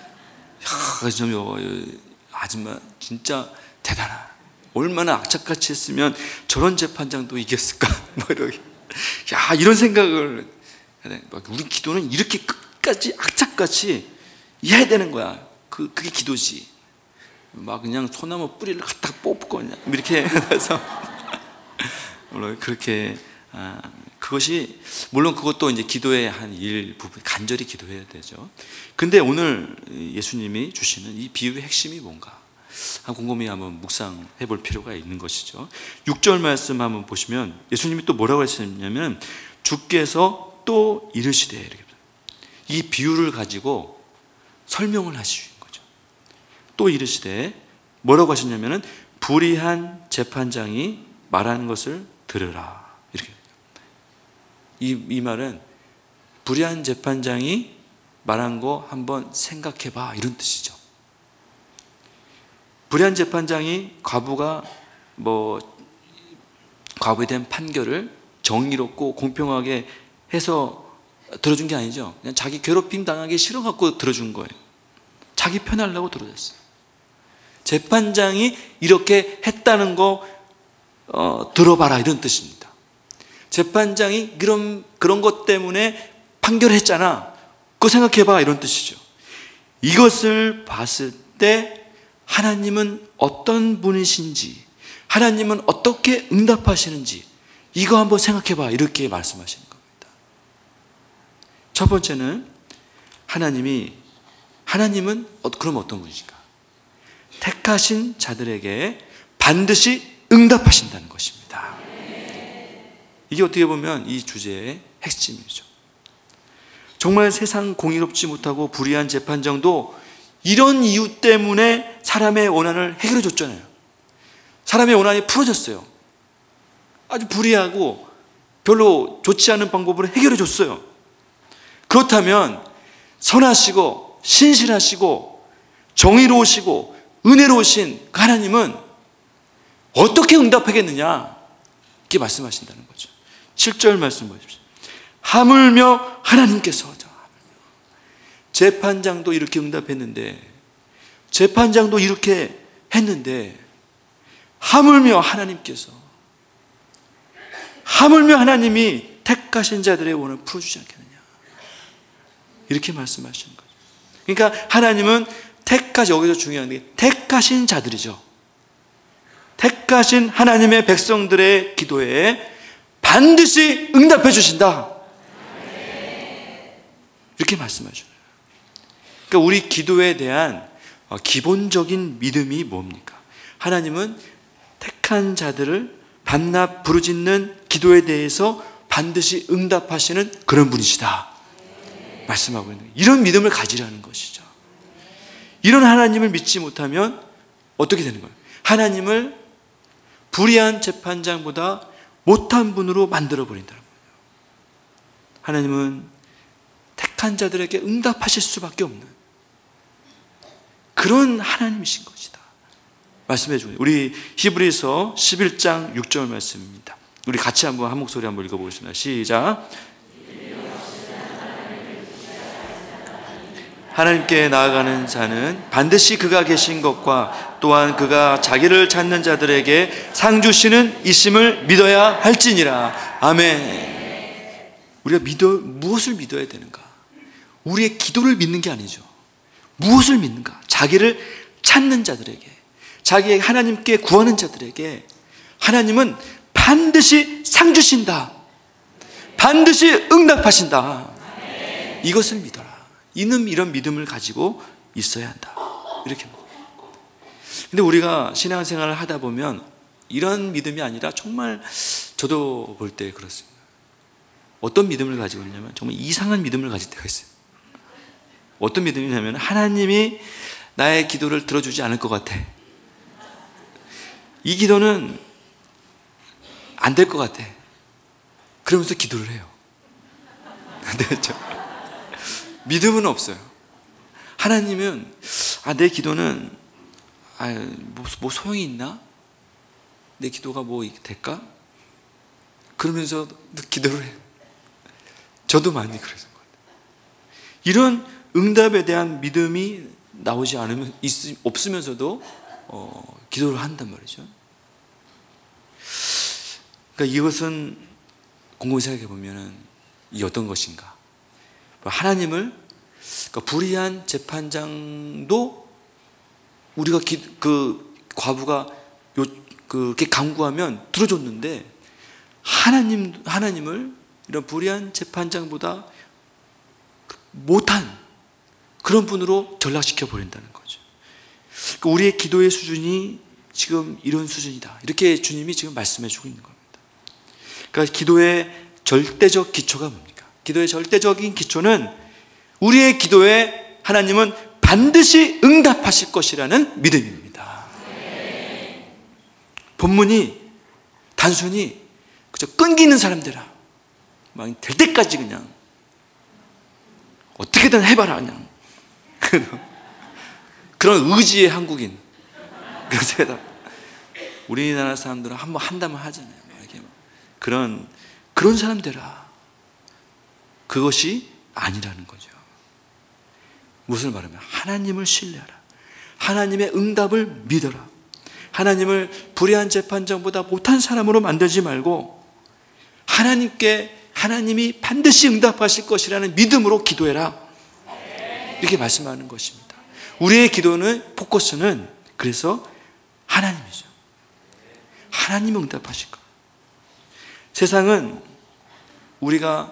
A: 아줌마 진짜 대단하다. 얼마나 악착같이 했으면 저런 재판장도 이겼을까? 뭐 이렇게. 야, 이런 생각을. 우리 기도는 이렇게 끝까지 악착같이 해야 되는 거야. 그게 기도지. 막 그냥 소나무 뿌리를 갖다 뽑고 그냥 이렇게 해서 물론 그렇게 그것이 물론 그것도 이제 기도의 한 일부분, 간절히 기도해야 되죠. 근데 오늘 예수님이 주시는 이 비유의 핵심이 뭔가? 곰곰이 한번 묵상해 볼 필요가 있는 것이죠. 6절 말씀 한번 보시면 예수님이 또 뭐라고 하셨냐면 주께서 또 이르시되, 이렇게 이 비유를 가지고 설명을 하시는 거죠. 또 이르시되 뭐라고 하셨냐면은 불의한 재판장이 말하는 것을 들으라, 이렇게. 이 말은 불의한 재판장이 말한 거 한번 생각해 봐, 이런 뜻이죠. 불의한 재판장이 과부에 대한 판결을 정의롭고 공평하게 해서 들어준 게 아니죠. 그냥 자기 괴롭힘 당하기 싫어갖고 들어준 거예요. 자기 편하려고 들어줬어요. 재판장이 이렇게 했다는 거 들어봐라, 이런 뜻입니다. 재판장이 그런 것 때문에 판결했잖아, 그거 생각해봐, 이런 뜻이죠. 이것을 봤을 때 하나님은 어떤 분이신지, 하나님은 어떻게 응답하시는지 이거 한번 생각해봐, 이렇게 말씀하시는 겁니다. 첫 번째는 하나님은 그럼 어떤 분이신가? 택하신 자들에게 반드시 응답하신다는 것입니다. 이게 어떻게 보면 이 주제의 핵심이죠. 정말 세상 공의롭지 못하고 불의한 재판정도 이런 이유 때문에 사람의 원한을 해결해 줬잖아요. 사람의 원한이 풀어졌어요. 아주 불의하고 별로 좋지 않은 방법으로 해결해 줬어요. 그렇다면 선하시고 신실하시고 정의로우시고 은혜로우신 그 하나님은 어떻게 응답하겠느냐, 이렇게 말씀하신다는 거죠. 7절 말씀 보십시오. 하물며 하나님께서, 재판장도 이렇게 응답했는데, 재판장도 이렇게 했는데, 하물며 하나님이 택하신 자들의 원을 풀어주지 않겠느냐, 이렇게 말씀하시는 거죠. 그러니까 하나님은 여기서 중요한 게 택하신 자들이죠. 택하신 하나님의 백성들의 기도에 반드시 응답해 주신다, 이렇게 말씀하셔요. 그러니까 우리 기도에 대한 기본적인 믿음이 뭡니까? 하나님은 택한 자들을 밤낮 부르짖는 기도에 대해서 반드시 응답하시는 그런 분이시다 말씀하고 있는 거예요. 이런 믿음을 가지라는 것이죠. 이런 하나님을 믿지 못하면 어떻게 되는 거예요? 하나님을 불의한 재판장보다 못한 분으로 만들어버린다는 거예요. 하나님은 택한 자들에게 응답하실 수밖에 없는 그런 하나님이신 것이다 말씀해 주고, 우리 히브리서 11장 6절 말씀입니다. 우리 같이 한번 한 목소리 한번 읽어보겠습니다. 시작. 하나님께 나아가는 자는 반드시 그가 계신 것과 또한 그가 자기를 찾는 자들에게 상 주시는 이심을 믿어야 할지니라. 아멘. 우리가 무엇을 믿어야 되는가? 우리의 기도를 믿는 게 아니죠. 무엇을 믿는가? 자기를 찾는 자들에게, 자기의 하나님께 구하는 자들에게 하나님은 반드시 상 주신다, 반드시 응답하신다. 이것을 믿어라. 이런 믿음을 가지고 있어야 한다, 이렇게. 근데 우리가 신앙생활을 하다 보면 이런 믿음이 아니라 정말 저도 볼 때 그렇습니다. 어떤 믿음을 가지고 있냐면 정말 이상한 믿음을 가질 때가 있어요. 어떤 믿음이냐면 하나님이 나의 기도를 들어주지 않을 것 같아. 이 기도는 안 될 것 같아. 그러면서 기도를 해요. 그렇죠? 믿음은 없어요. 하나님은 내 기도는 뭐 소용이 있나? 내 기도가 뭐 될까? 그러면서 기도를 해요. 저도 많이 그랬어요. 이런 응답에 대한 믿음이 나오지 않으면 없으면서도 기도를 한단 말이죠. 그러니까 이것은 곰곰이 생각해 보면은 이 어떤 것인가? 하나님을, 그러니까 불의한 재판장도 우리가 그 과부가 그렇게 간구하면 들어줬는데 하나님을 이런 불의한 재판장보다 못한 그런 분으로 전락시켜 버린다는 거죠. 우리의 기도의 수준이 지금 이런 수준이다, 이렇게 주님이 지금 말씀해 주고 있는 겁니다. 그러니까 기도의 절대적 기초가 뭡니까? 기도의 절대적인 기초는 우리의 기도에 하나님은 반드시 응답하실 것이라는 믿음입니다. 본문이 단순히 그저 끈기 있는 사람들아, 막 될 때까지 그냥 어떻게든 해봐라, 그냥 그런 의지의 한국인. 그래서 우리나라 사람들은 한번 한다면 하잖아요. 이렇게 그런 사람들아, 그것이 아니라는 거죠. 무엇을 말하면 하나님을 신뢰하라, 하나님의 응답을 믿어라, 하나님을 불의한 재판장보다 못한 사람으로 만들지 말고 하나님이 반드시 응답하실 것이라는 믿음으로 기도해라, 이렇게 말씀하는 것입니다. 우리의 기도는 포커스는 그래서 하나님이죠. 하나님이 응답하실 것. 세상은 우리가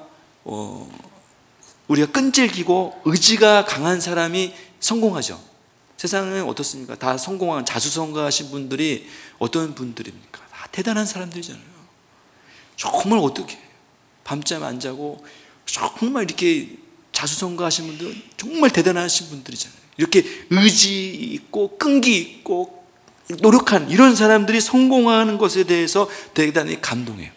A: 끈질기고 의지가 강한 사람이 성공하죠. 세상은 어떻습니까? 다 성공한, 자수성가하신 분들이 어떤 분들입니까? 다 대단한 사람들이잖아요. 정말 어떻게 밤잠 안 자고 정말 이렇게 자수성가하신 분들은 정말 대단하신 분들이잖아요. 이렇게 의지 있고 끈기 있고 노력한 이런 사람들이 성공하는 것에 대해서 대단히 감동해요.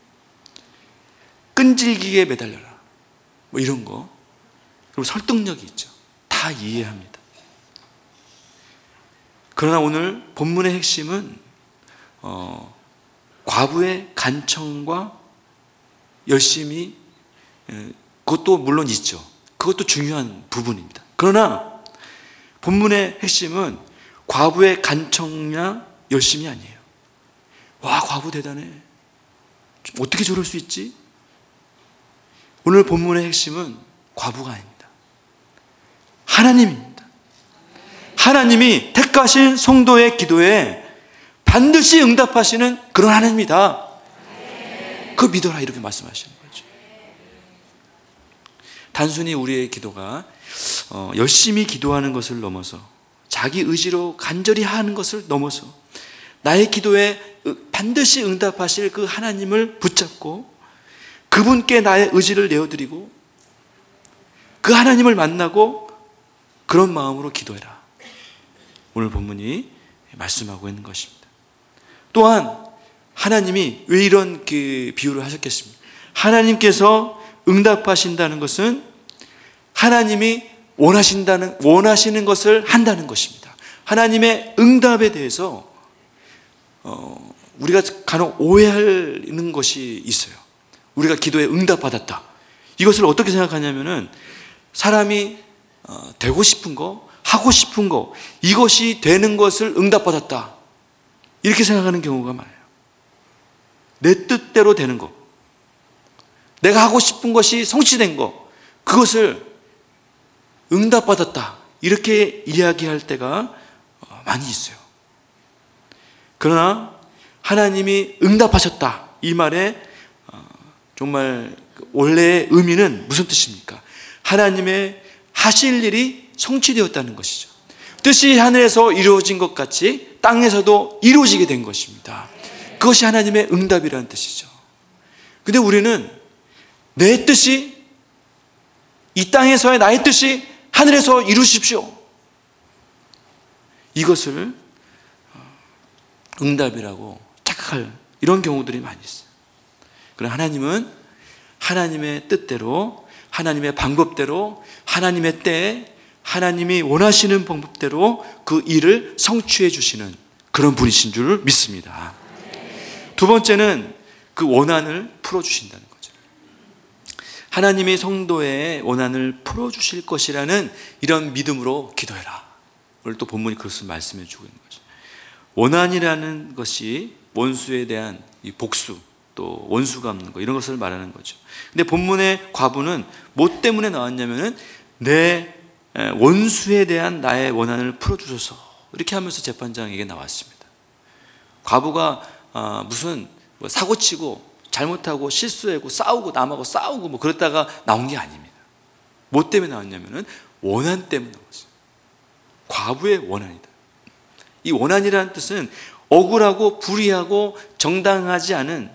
A: 끈질기게 매달려라, 뭐 이런 거. 그리고 설득력이 있죠. 다 이해합니다. 그러나 오늘 본문의 핵심은 과부의 간청과 열심히, 그것도 물론 있죠. 그것도 중요한 부분입니다. 그러나 본문의 핵심은 과부의 간청이나 열심이 아니에요. 와, 과부 대단해, 어떻게 저럴 수 있지? 오늘 본문의 핵심은 과부가 아닙니다. 하나님입니다. 하나님이 택하신 성도의 기도에 반드시 응답하시는 그런 하나님이다. 그거 믿어라, 이렇게 말씀하시는 거죠. 단순히 우리의 기도가 열심히 기도하는 것을 넘어서, 자기 의지로 간절히 하는 것을 넘어서 나의 기도에 반드시 응답하실 그 하나님을 붙잡고 그분께 나의 의지를 내어드리고 그 하나님을 만나고 그런 마음으로 기도해라, 오늘 본문이 말씀하고 있는 것입니다. 또한 하나님이 왜 이런 비유를 하셨겠습니까? 하나님께서 응답하신다는 것은 하나님이 원하시는 것을 한다는 것입니다. 하나님의 응답에 대해서 우리가 간혹 오해하는 것이 있어요. 우리가 기도에 응답받았다, 이것을 어떻게 생각하냐면은 사람이 되고 싶은 거, 하고 싶은 거, 이것이 되는 것을 응답받았다, 이렇게 생각하는 경우가 많아요. 내 뜻대로 되는 거, 내가 하고 싶은 것이 성취된 거, 그것을 응답받았다, 이렇게 이야기할 때가 많이 있어요. 그러나 하나님이 응답하셨다, 이 말의 정말 원래의 의미는 무슨 뜻입니까? 하나님의 하실 일이 성취되었다는 것이죠. 뜻이 하늘에서 이루어진 것 같이 땅에서도 이루어지게 된 것입니다. 그것이 하나님의 응답이라는 뜻이죠. 근데 우리는 내 뜻이, 이 땅에서의 나의 뜻이 하늘에서 이루십시오, 이것을 응답이라고 착각할 이런 경우들이 많이 있어요. 그러나 하나님은 하나님의 뜻대로, 하나님의 방법대로, 하나님의 때에 하나님이 원하시는 방법대로 그 일을 성취해 주시는 그런 분이신 줄 믿습니다. 두 번째는 그 원한을 풀어주신다는 거죠. 하나님이 성도의 원한을 풀어주실 것이라는 이런 믿음으로 기도해라, 오늘 또 본문이 그것을 말씀해 주고 있는 거죠. 원한이라는 것이 원수에 대한 이 복수, 또 원수 갚는 거, 이런 것을 말하는 거죠. 근데 본문의 과부는 뭐 때문에 나왔냐면은 내 원수에 대한 나의 원한을 풀어주셔서, 이렇게 하면서 재판장에게 나왔습니다. 과부가 무슨 사고치고 잘못하고 실수하고 싸우고 남하고 싸우고 뭐 그랬다가 나온 게 아닙니다. 뭐 때문에 나왔냐면은 원한 때문에 나왔어요. 과부의 원한이다. 이 원한이라는 뜻은 억울하고 불의하고 정당하지 않은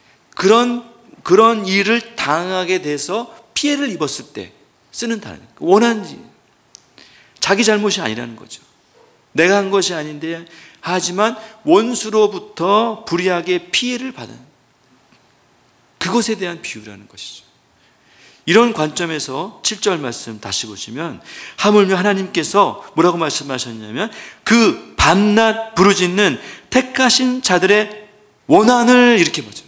A: 그런 일을 당하게 돼서 피해를 입었을 때 쓰는 단어예요. 원한지. 자기 잘못이 아니라는 거죠. 내가 한 것이 아닌데 하지만 원수로부터 불이하게 피해를 받은 그것에 대한 비유라는 것이죠. 이런 관점에서 7절 말씀 다시 보시면 하물며 하나님께서 뭐라고 말씀하셨냐면 그 밤낮 부르짖는 택하신 자들의 원한을 이렇게 보죠.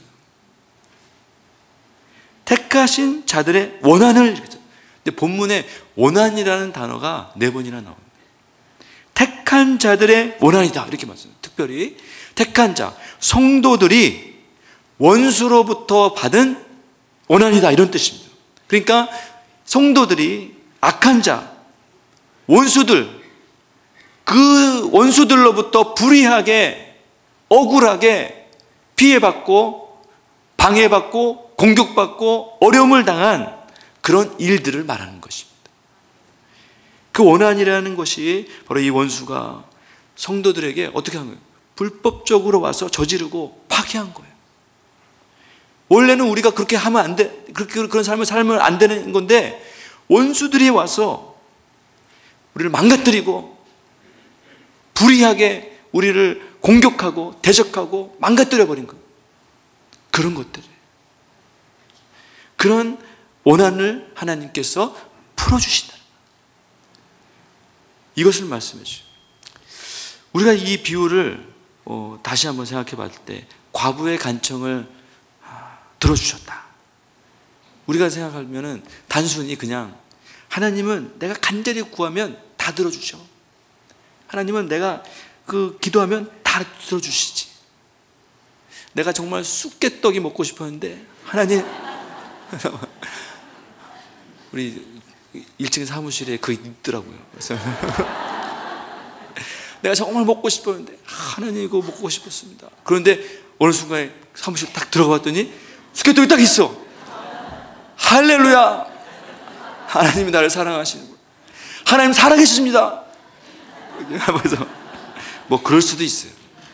A: 택하신 자들의 원한을 이렇게. 근데 본문에 원한이라는 단어가 4번이나 나옵니다. 택한 자들의 원한이다 이렇게 말씀해요. 특별히 택한 자, 성도들이 원수로부터 받은 원한이다 이런 뜻입니다. 그러니까 성도들이 악한 자, 원수들, 그 원수들로부터 불의하게 억울하게 피해받고 방해받고 공격받고 어려움을 당한 그런 일들을 말하는 것입니다. 그 원한이라는 것이 바로 이 원수가 성도들에게 어떻게 한 거예요? 불법적으로 와서 저지르고 파괴한 거예요. 원래는 우리가 그렇게 하면 안 돼, 그런 삶을 살면 안 되는 건데 원수들이 와서 우리를 망가뜨리고 불의하게 우리를 공격하고 대적하고 망가뜨려 버린 거예요. 그런 것들이에요. 그런 원한을 하나님께서 풀어주신다. 이것을 말씀해 주세요. 우리가 이 비유를 다시 한번 생각해 봤을 때 과부의 간청을 들어주셨다. 우리가 생각하면은 단순히 그냥 하나님은 내가 간절히 구하면 다 들어주셔. 하나님은 내가 기도하면 다 들어주시지. 내가 정말 쑥개떡이 먹고 싶었는데 하나님 우리 1층 사무실에 그게 있더라고요. 그래서 내가 정말 먹고 싶었는데 하나님 이거 먹고 싶었습니다. 그런데 어느 순간에 사무실 딱 들어갔더니 쑥개떡이 딱 있어. 할렐루야. 하나님이 나를 사랑하시는 거예요. 하나님 살아계십니다. 하면서 뭐 그럴 수도 있어요.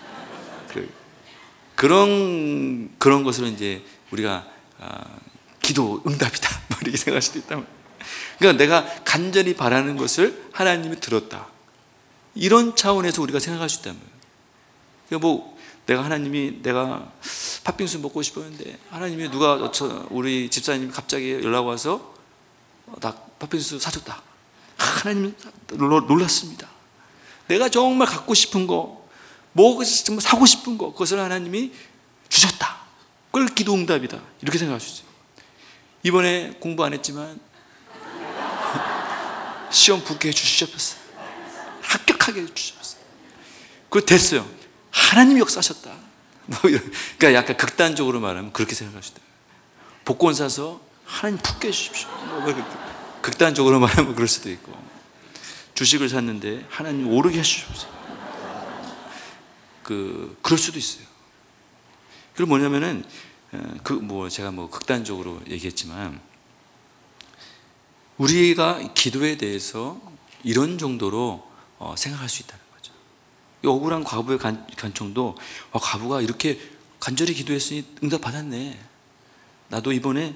A: 그런 것으로 이제 우리가 기도 응답이다 뭐 이렇게 생각할 수도 있다. 그러니까 내가 간절히 바라는 것을 하나님이 들었다. 이런 차원에서 우리가 생각할 수 있다는 거예요. 그러니까 뭐 내가 팥빙수 먹고 싶었는데 하나님이 우리 집사님이 갑자기 연락 와서 나 팥빙수 사줬다. 하나님 놀랐습니다. 내가 정말 갖고 싶은 거, 정말 사고 싶은 거, 그것을 하나님이 주셨다. 그걸 기도 응답이다. 이렇게 생각할 수 있어요. 이번에 공부 안 했지만 시험 붙게 해주셨어요. 합격하게 해주셨어요. 그거 됐어요. 하나님이 역사하셨다. 그러니까 약간 극단적으로 말하면 그렇게 생각할 수 있어요. 복권 사서 하나님 붙게 해주십시오. 극단적으로 말하면 그럴 수도 있고, 주식을 샀는데 하나님 오르게 해주십시오. 그럴 수도 있어요. 그리고 뭐냐면은 제가 극단적으로 얘기했지만 우리가 기도에 대해서 이런 정도로 생각할 수 있다는 거죠. 이 억울한 과부의 간청도 과부가 이렇게 간절히 기도했으니 응답 받았네. 나도 이번에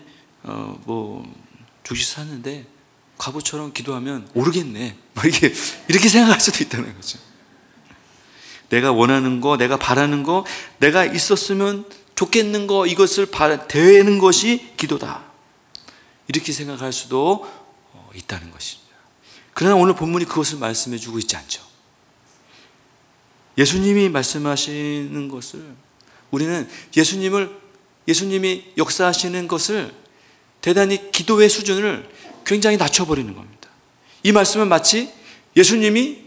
A: 주식 샀는데 과부처럼 기도하면 오르겠네. 이렇게 생각할 수도 있다는 거죠. 내가 원하는 거, 내가 바라는 거, 내가 있었으면 좋겠는 거, 이것을 대하는 것이 기도다. 이렇게 생각할 수도 있다는 것입니다. 그러나 오늘 본문이 그것을 말씀해 주고 있지 않죠. 예수님이 말씀하시는 것을, 우리는 예수님이 역사하시는 것을 대단히 기도의 수준을 굉장히 낮춰버리는 겁니다. 이 말씀은 마치 예수님이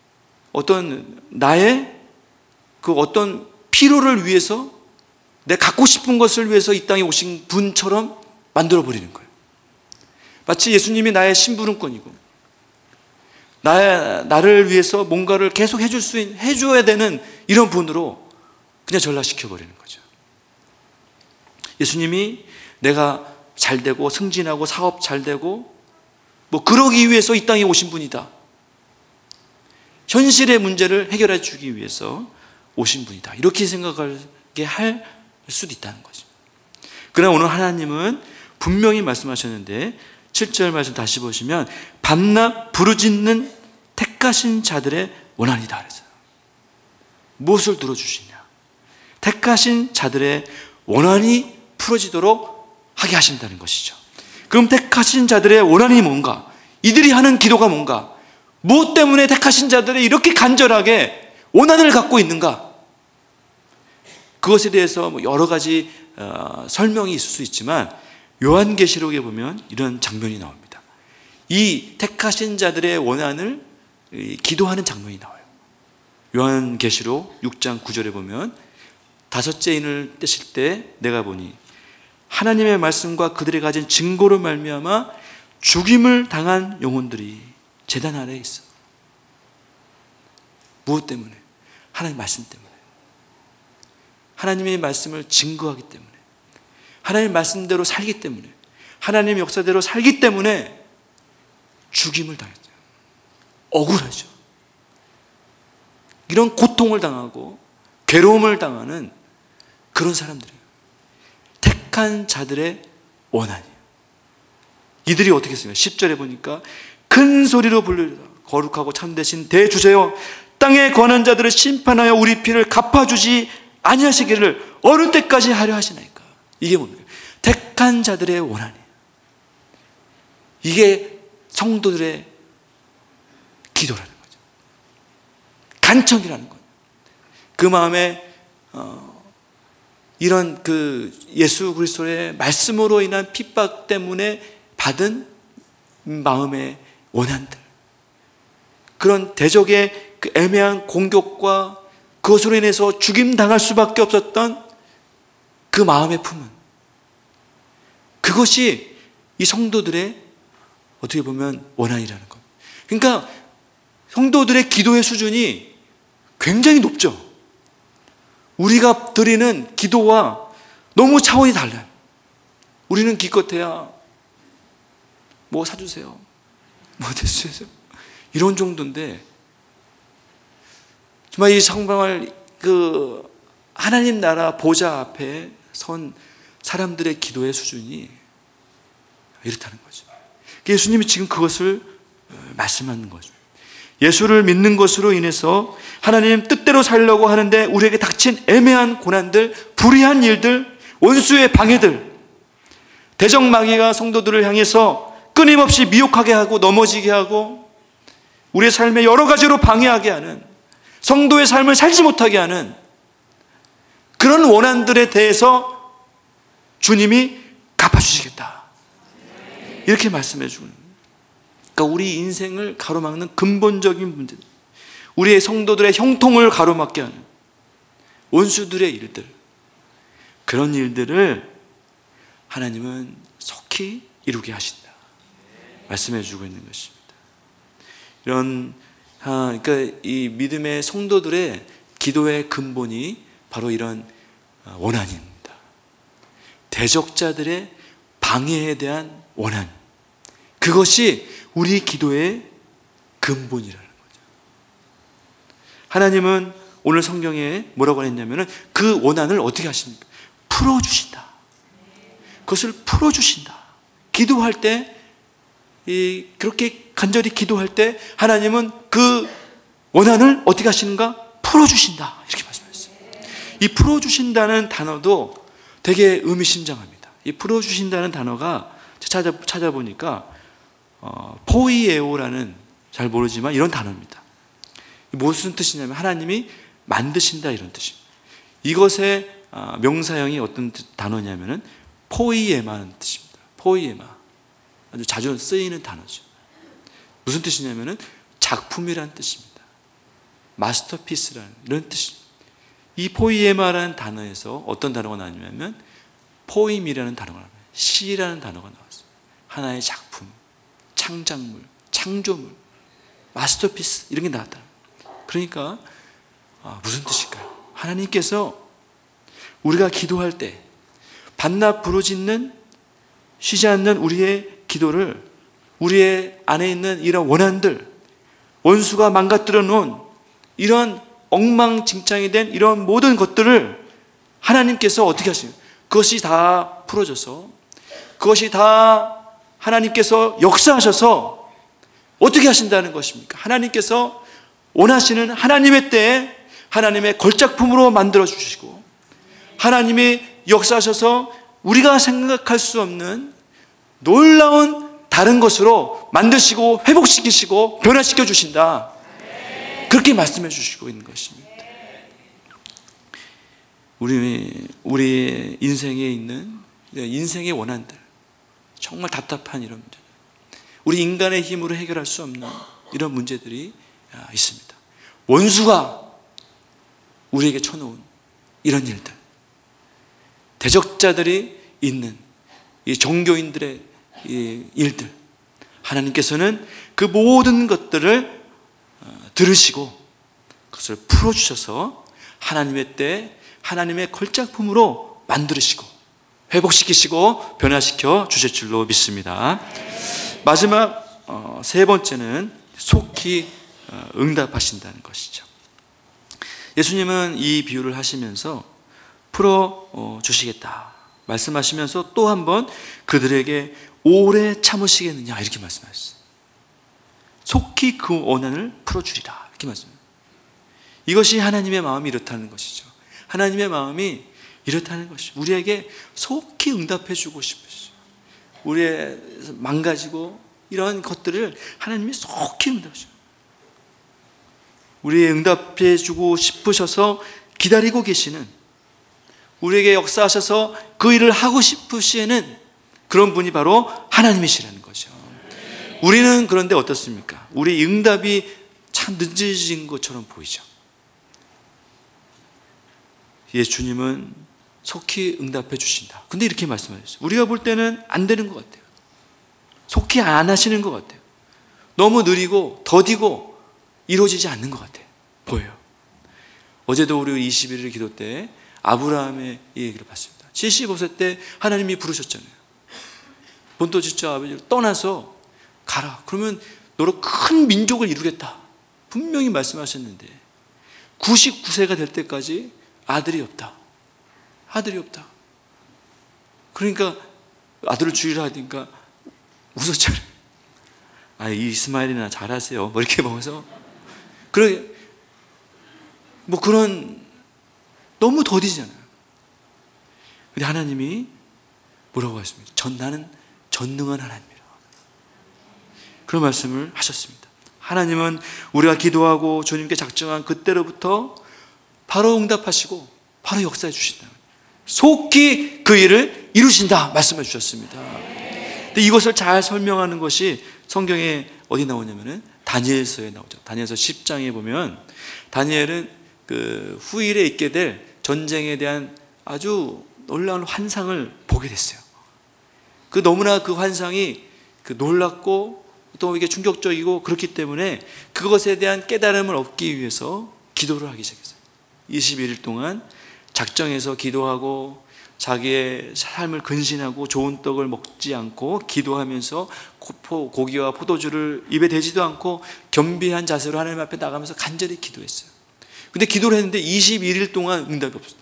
A: 나의 어떤 필요를 위해서, 내 갖고 싶은 것을 위해서 이 땅에 오신 분처럼 만들어버리는 거예요. 마치 예수님이 나의 심부름꾼이고 나를 위해서 뭔가를 계속 해줘야 되는 이런 분으로 그냥 전락시켜버리는 거죠. 예수님이 내가 잘되고 승진하고 사업 잘되고 그러기 위해서 이 땅에 오신 분이다. 현실의 문제를 해결해 주기 위해서 오신 분이다. 이렇게 생각하게 할 수도 있다는 거죠. 그러나 오늘 하나님은 분명히 말씀하셨는데 7절 말씀 다시 보시면 밤낮 부르짖는 택하신 자들의 원한이다 그랬어요. 무엇을 들어주시냐? 택하신 자들의 원한이 풀어지도록 하게 하신다는 것이죠. 그럼 택하신 자들의 원한이 뭔가? 이들이 하는 기도가 뭔가? 무엇 때문에 택하신 자들이 이렇게 간절하게 원한을 갖고 있는가? 그것에 대해서 여러 가지 설명이 있을 수 있지만 요한계시록에 보면 이런 장면이 나옵니다. 이 택하신 자들의 원한을 기도하는 장면이 나와요. 요한계시록 6장 9절에 보면 다섯째 인을 떼실 때 내가 보니 하나님의 말씀과 그들이 가진 증거로 말미암아 죽임을 당한 영혼들이 제단 아래에 있어. 무엇 때문에? 하나님의 말씀 때문에. 하나님의 말씀을 증거하기 때문에, 하나님의 말씀대로 살기 때문에, 하나님의 역사대로 살기 때문에 죽임을 당했어요. 억울하죠. 이런 고통을 당하고 괴로움을 당하는 그런 사람들이에요. 택한 자들의 원한이에요. 이들이 어떻게 했습니까? 10절에 보니까 큰 소리로 부르리라. 거룩하고 참되신 대주제여, 땅에 관한 자들을 심판하여 우리 피를 갚아주지 아니하시기를 어느 때까지 하려 하시나이까. 이게 뭡니까? 택한 자들의 원한이에요. 이게 성도들의 기도라는 거죠. 간청이라는 거예요. 그 마음에 이런 그 예수 그리스도의 말씀으로 인한 핍박 때문에 받은 마음의 원한들, 그런 대적의 그 애매한 공격과 그것으로 인해서 죽임 당할 수밖에 없었던 그 마음의 품은, 그것이 이 성도들의 어떻게 보면 원한이라는 것. 그러니까 성도들의 기도의 수준이 굉장히 높죠. 우리가 드리는 기도와 너무 차원이 달라요. 우리는 기껏해야 뭐 사주세요, 뭐 대주세요, 이런 정도인데 정말 이 정말 그 하나님 나라 보좌 앞에 선 사람들의 기도의 수준이 이렇다는 거죠. 예수님이 지금 그것을 말씀하는 거죠. 예수를 믿는 것으로 인해서 하나님 뜻대로 살려고 하는데 우리에게 닥친 애매한 고난들, 불의한 일들, 원수의 방해들, 대적마귀가 성도들을 향해서 끊임없이 미혹하게 하고 넘어지게 하고 우리의 삶에 여러 가지로 방해하게 하는, 성도의 삶을 살지 못하게 하는 그런 원한들에 대해서 주님이 갚아주시겠다, 이렇게 말씀해 주는. 그러니까 우리 인생을 가로막는 근본적인 문제, 우리의 성도들의 형통을 가로막게 하는 원수들의 일들, 그런 일들을 하나님은 속히 이루게 하신다 말씀해 주고 있는 것입니다. 이런 그러니까 이 믿음의 성도들의 기도의 근본이 바로 이런 원한입니다. 대적자들의 방해에 대한 원한, 그것이 우리 기도의 근본이라는 거죠. 하나님은 오늘 성경에 뭐라고 했냐면 그 원한을 어떻게 하십니까? 풀어주신다. 그것을 풀어주신다. 기도할 때, 그렇게 간절히 기도할 때 하나님은 그 원한을 어떻게 하시는가? 풀어주신다, 이렇게 말씀하셨어요. 이 풀어주신다는 단어도 되게 의미심장합니다. 이 풀어주신다는 단어가 찾아보니까 포이에오라는, 잘 모르지만 이런 단어입니다. 무슨 뜻이냐면 하나님이 만드신다, 이런 뜻입니다. 이것의 명사형이 어떤 단어냐면은 포이에마는 뜻입니다. 포이에마, 아주 자주 쓰이는 단어죠. 무슨 뜻이냐면은 작품이라는 뜻입니다. 마스터피스라는 이런 뜻입니다. 이 포이에마라는 단어에서 어떤 단어가 나왔냐면 포임이라는 단어가 나와요. 시라는 단어가 나왔어요. 하나의 작품, 창작물, 창조물, 마스터피스, 이런 게 나왔다. 그러니까 무슨 뜻일까요? 하나님께서 우리가 기도할 때 밤낮 부르짖는, 쉬지 않는 우리의 기도를, 우리의 안에 있는 이런 원한들, 원수가 망가뜨려 놓은 이런 엉망진창이 된 이런 모든 것들을 하나님께서 어떻게 하시냐? 그것이 다 풀어져서, 그것이 다 하나님께서 역사하셔서 어떻게 하신다는 것입니까? 하나님께서 원하시는 하나님의 때에 하나님의 걸작품으로 만들어 주시고, 하나님이 역사하셔서 우리가 생각할 수 없는 놀라운 다른 것으로 만드시고 회복시키시고 변화시켜 주신다. 그렇게 말씀해 주시고 있는 것입니다. 우리 인생에 있는 인생의 원한들, 정말 답답한 이런 문제, 우리 인간의 힘으로 해결할 수 없는 이런 문제들이 있습니다. 원수가 우리에게 쳐놓은 이런 일들, 대적자들이 있는 이 종교인들의 이 일들, 하나님께서는 그 모든 것들을 들으시고 그것을 풀어주셔서 하나님의 때 하나님의 걸작품으로 만들으시고 회복시키시고 변화시켜 주실 줄로 믿습니다. 마지막 세 번째는 속히 응답하신다는 것이죠. 예수님은 이 비유를 하시면서 풀어주시겠다 말씀하시면서 또 한 번 그들에게 오래 참으시겠느냐 이렇게 말씀하셨어요. 속히 그 원한을 풀어주리라 이렇게 말씀합니다. 이것이 하나님의 마음이 이렇다는 것이죠. 하나님의 마음이 이렇다는 것이죠. 우리에게 속히 응답해 주고 싶으시죠. 우리의 망가지고 이런 것들을 하나님이 속히 응답해 주죠. 우리의 응답해 주고 싶으셔서 기다리고 계시는, 우리에게 역사하셔서 그 일을 하고 싶으시는 그런 분이 바로 하나님이시라는 거죠. 우리는 그런데 어떻습니까? 우리 응답이 참 늦어진 것처럼 보이죠. 예수님은 속히 응답해 주신다. 근데 이렇게 말씀하셨어요. 우리가 볼 때는 안 되는 것 같아요. 속히 안 하시는 것 같아요. 너무 느리고 더디고 이루어지지 않는 것 같아요. 보여요. 어제도 우리 21일 기도 때 아브라함의 얘기를 봤습니다. 75세 때 하나님이 부르셨잖아요. 본토 지파 아버지를 떠나서 가라. 그러면 너로 큰 민족을 이루겠다. 분명히 말씀하셨는데 99세가 될 때까지 아들이 없다. 아들이 없다. 그러니까 아들을 주리라 하니까 웃었잖아요. 아, 이스마엘이나 잘하세요. 뭐 이렇게 보면서. 뭐 그런, 너무 더디잖아요. 근데 하나님이 뭐라고 하십니까? 나는 전능한 하나님이라. 그런 말씀을 하셨습니다. 하나님은 우리가 기도하고 주님께 작정한 그때로부터 바로 응답하시고 바로 역사해 주신다. 속히 그 일을 이루신다 말씀해 주셨습니다. 근데 이것을 잘 설명하는 것이 성경에 어디 나오냐면은 다니엘서에 나오죠. 다니엘서 10장에 보면 다니엘은 그 후일에 있게 될 전쟁에 대한 아주 놀라운 환상을 보게 됐어요. 그 너무나 그 환상이 그 놀랍고 또 이게 충격적이고 그렇기 때문에 그것에 대한 깨달음을 얻기 위해서 기도를 하기 시작했어요. 21일 동안 작정해서 기도하고 자기의 삶을 근신하고 좋은 떡을 먹지 않고 기도하면서 고기와 포도주를 입에 대지도 않고 겸비한 자세로 하나님 앞에 나가면서 간절히 기도했어요. 근데 기도를 했는데 21일 동안 응답이 없었어요.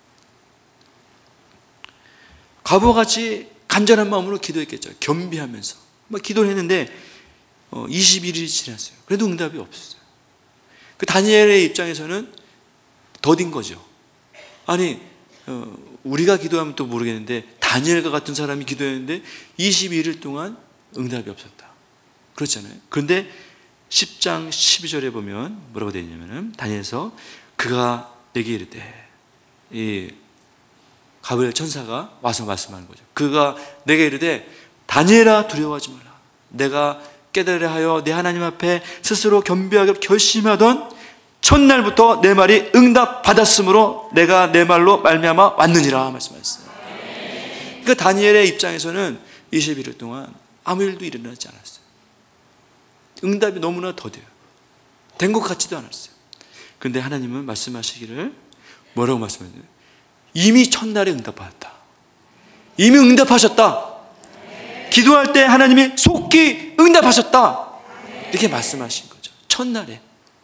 A: 과부와 같이 간절한 마음으로 기도했겠죠. 겸비하면서 막 기도를 했는데 21일이 지났어요. 그래도 응답이 없었어요. 그 다니엘의 입장에서는 더딘 거죠. 아니 우리가 기도하면 또 모르겠는데 다니엘과 같은 사람이 기도했는데 21일 동안 응답이 없었다. 그렇잖아요. 그런데 10장 12절에 보면 뭐라고 되어 있냐면은 다니엘서 그가 내게 이르되, 이 가브리엘 천사가 와서 말씀하는 거죠. 그가 내게 이르되 다니엘아 두려워하지 말라. 내가 깨달으려 하여 내 하나님 앞에 스스로 겸비하게 결심하던 첫날부터 내 말이 응답받았으므로 내가 내 말로 말미암아 왔느니라 말씀하셨어요. 그러니까 다니엘의 입장에서는 21일 동안 아무 일도 일어나지 않았어요. 응답이 너무나 더뎌요. 된 것 같지도 않았어요. 그런데 하나님은 말씀하시기를 뭐라고 말씀하셨나요? 이미 첫날에 응답받았다. 이미 응답하셨다. 기도할 때 하나님이 속히 응답하셨다. 이렇게 말씀하신 거죠. 첫날에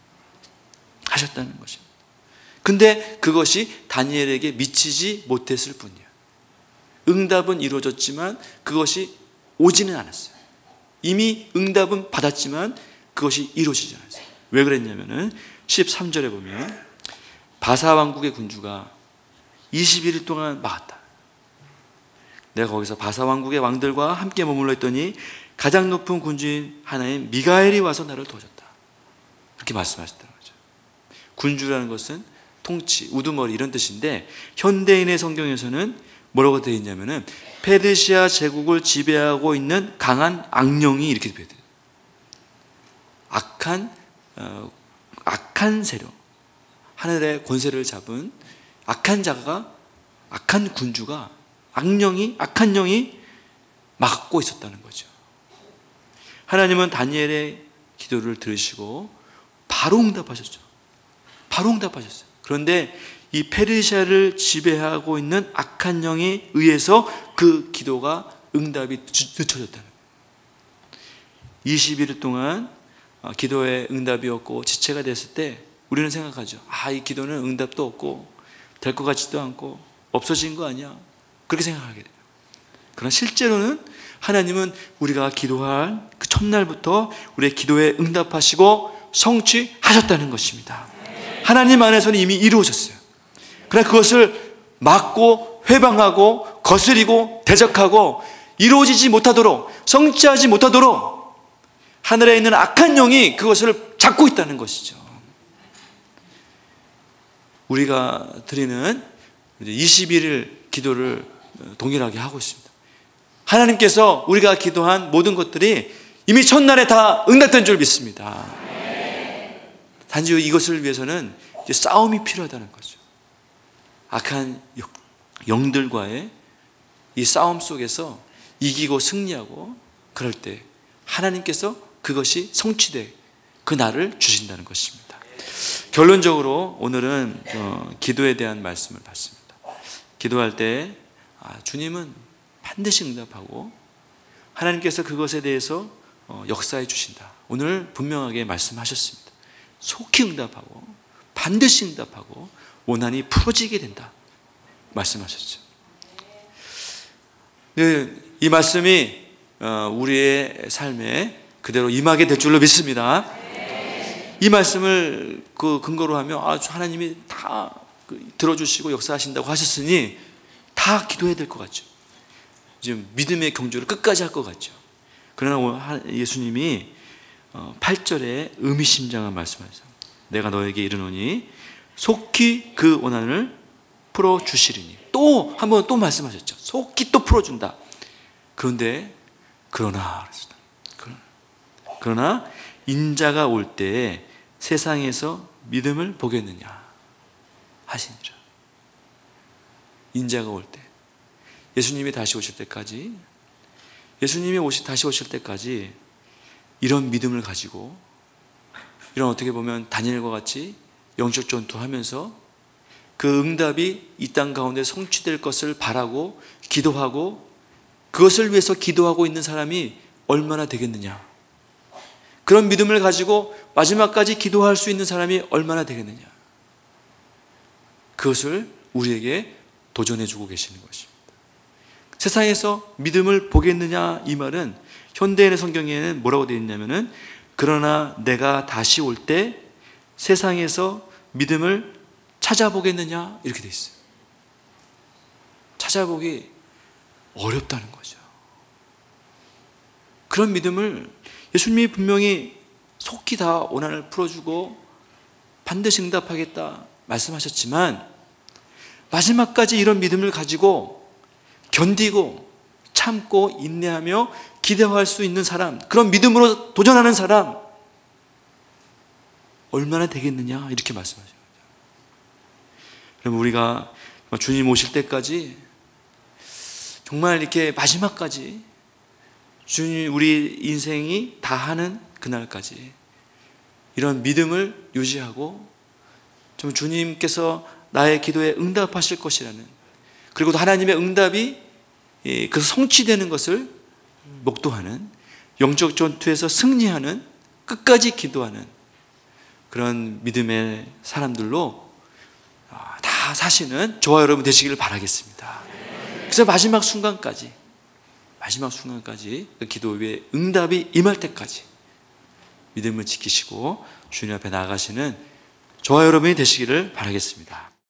A: 하셨다는 것입니다. 근데 그것이 다니엘에게 미치지 못했을 뿐이에요. 응답은 이루어졌지만 그것이 오지는 않았어요. 이미 응답은 받았지만 그것이 이루어지지 않았어요. 왜 그랬냐면은 13절에 보면 바사 왕국의 군주가 21일 동안 막았다. 내가 거기서 바사 왕국의 왕들과 함께 머물러 있더니 가장 높은 군주인 하나인 미가엘이 와서 나를 도와줬다. 그렇게 말씀하셨다는 거죠. 군주라는 것은 통치, 우두머리 이런 뜻인데 현대인의 성경에서는 뭐라고 되어 있냐면은 페르시아 제국을 지배하고 있는 강한 악령이 이렇게 되어 있어요. 악한 세력, 하늘의 권세를 잡은 악한 자가, 악한 군주가, 악한 영이 막고 있었다는 거죠. 하나님은 다니엘의 기도를 들으시고 바로 응답하셨죠. 바로 응답하셨어요. 그런데 이 페르시아를 지배하고 있는 악한 영에 의해서 그 기도가 응답이 늦춰졌다는 거예요. 21일 동안 기도에 응답이 없고 지체가 됐을 때 우리는 생각하죠. 이 기도는 응답도 없고 될 것 같지도 않고 없어진 거 아니야, 그렇게 생각하게 돼요. 그러나 실제로는 하나님은 우리가 기도할 그 첫날부터 우리의 기도에 응답하시고 성취하셨다는 것입니다. 하나님 안에서는 이미 이루어졌어요. 그러나 그것을 막고 회방하고 거스리고 대적하고 이루어지지 못하도록, 성취하지 못하도록 하늘에 있는 악한 영이 그것을 잡고 있다는 것이죠. 우리가 드리는 21일 기도를 동일하게 하고 있습니다. 하나님께서 우리가 기도한 모든 것들이 이미 첫날에 다 응답된 줄 믿습니다. 단지 이것을 위해서는 이제 싸움이 필요하다는 거죠. 악한 영들과의 이 싸움 속에서 이기고 승리하고 그럴 때 하나님께서 그것이 성취돼 그 날을 주신다는 것입니다. 결론적으로 오늘은 기도에 대한 말씀을 받습니다. 기도할 때 주님은 반드시 응답하고 하나님께서 그것에 대해서 역사해 주신다. 오늘 분명하게 말씀하셨습니다. 속히 응답하고 반드시 응답하고 원한이 풀어지게 된다 말씀하셨죠. 이 말씀이 우리의 삶에 그대로 임하게 될 줄로 믿습니다. 이 말씀을 그 근거로 하며 하나님이 다 들어주시고 역사하신다고 하셨으니 다 기도해야 될 것 같죠. 지금 믿음의 경주를 끝까지 할 것 같죠. 그러나 예수님이 8절에 의미심장한 말씀하셨어요. 내가 너에게 이르노니 속히 그 원한을 풀어주시리니. 또 한 번 또 말씀하셨죠. 속히 또 풀어준다. 그러나 인자가 올 때에 세상에서 믿음을 보겠느냐 하시니라. 인자가 올 때, 예수님이 다시 오실 때까지, 다시 오실 때까지 이런 믿음을 가지고, 이런 어떻게 보면 다니엘과 같이 영적 전투하면서 그 응답이 이 땅 가운데 성취될 것을 바라고 기도하고 그것을 위해서 기도하고 있는 사람이 얼마나 되겠느냐, 그런 믿음을 가지고 마지막까지 기도할 수 있는 사람이 얼마나 되겠느냐, 그것을 우리에게 도전해 주고 계시는 것입니다. 세상에서 믿음을 보겠느냐, 이 말은 현대인의 성경에는 뭐라고 되어 있냐면은 그러나 내가 다시 올 때 세상에서 믿음을 찾아보겠느냐 이렇게 되어 있어요. 찾아보기 어렵다는 거죠. 그런 믿음을 예수님이 분명히 속히 다 원한을 풀어주고 반드시 응답하겠다 말씀하셨지만 마지막까지 이런 믿음을 가지고 견디고 참고 인내하며 기대할 수 있는 사람, 그런 믿음으로 도전하는 사람 얼마나 되겠느냐 이렇게 말씀하셔요. 그럼 우리가 주님 오실 때까지 정말 이렇게 마지막까지 주님, 우리 인생이 다 하는 그날까지 이런 믿음을 유지하고 좀 주님께서 나의 기도에 응답하실 것이라는, 그리고 또 하나님의 응답이 그 성취되는 것을 목도하는, 영적 전투에서 승리하는, 끝까지 기도하는 그런 믿음의 사람들로 다 사시는 저와 여러분 되시기를 바라겠습니다. 그래서 마지막 순간까지 그 기도의 응답이 임할 때까지 믿음을 지키시고 주님 앞에 나아가시는 저와 여러분이 되시기를 바라겠습니다.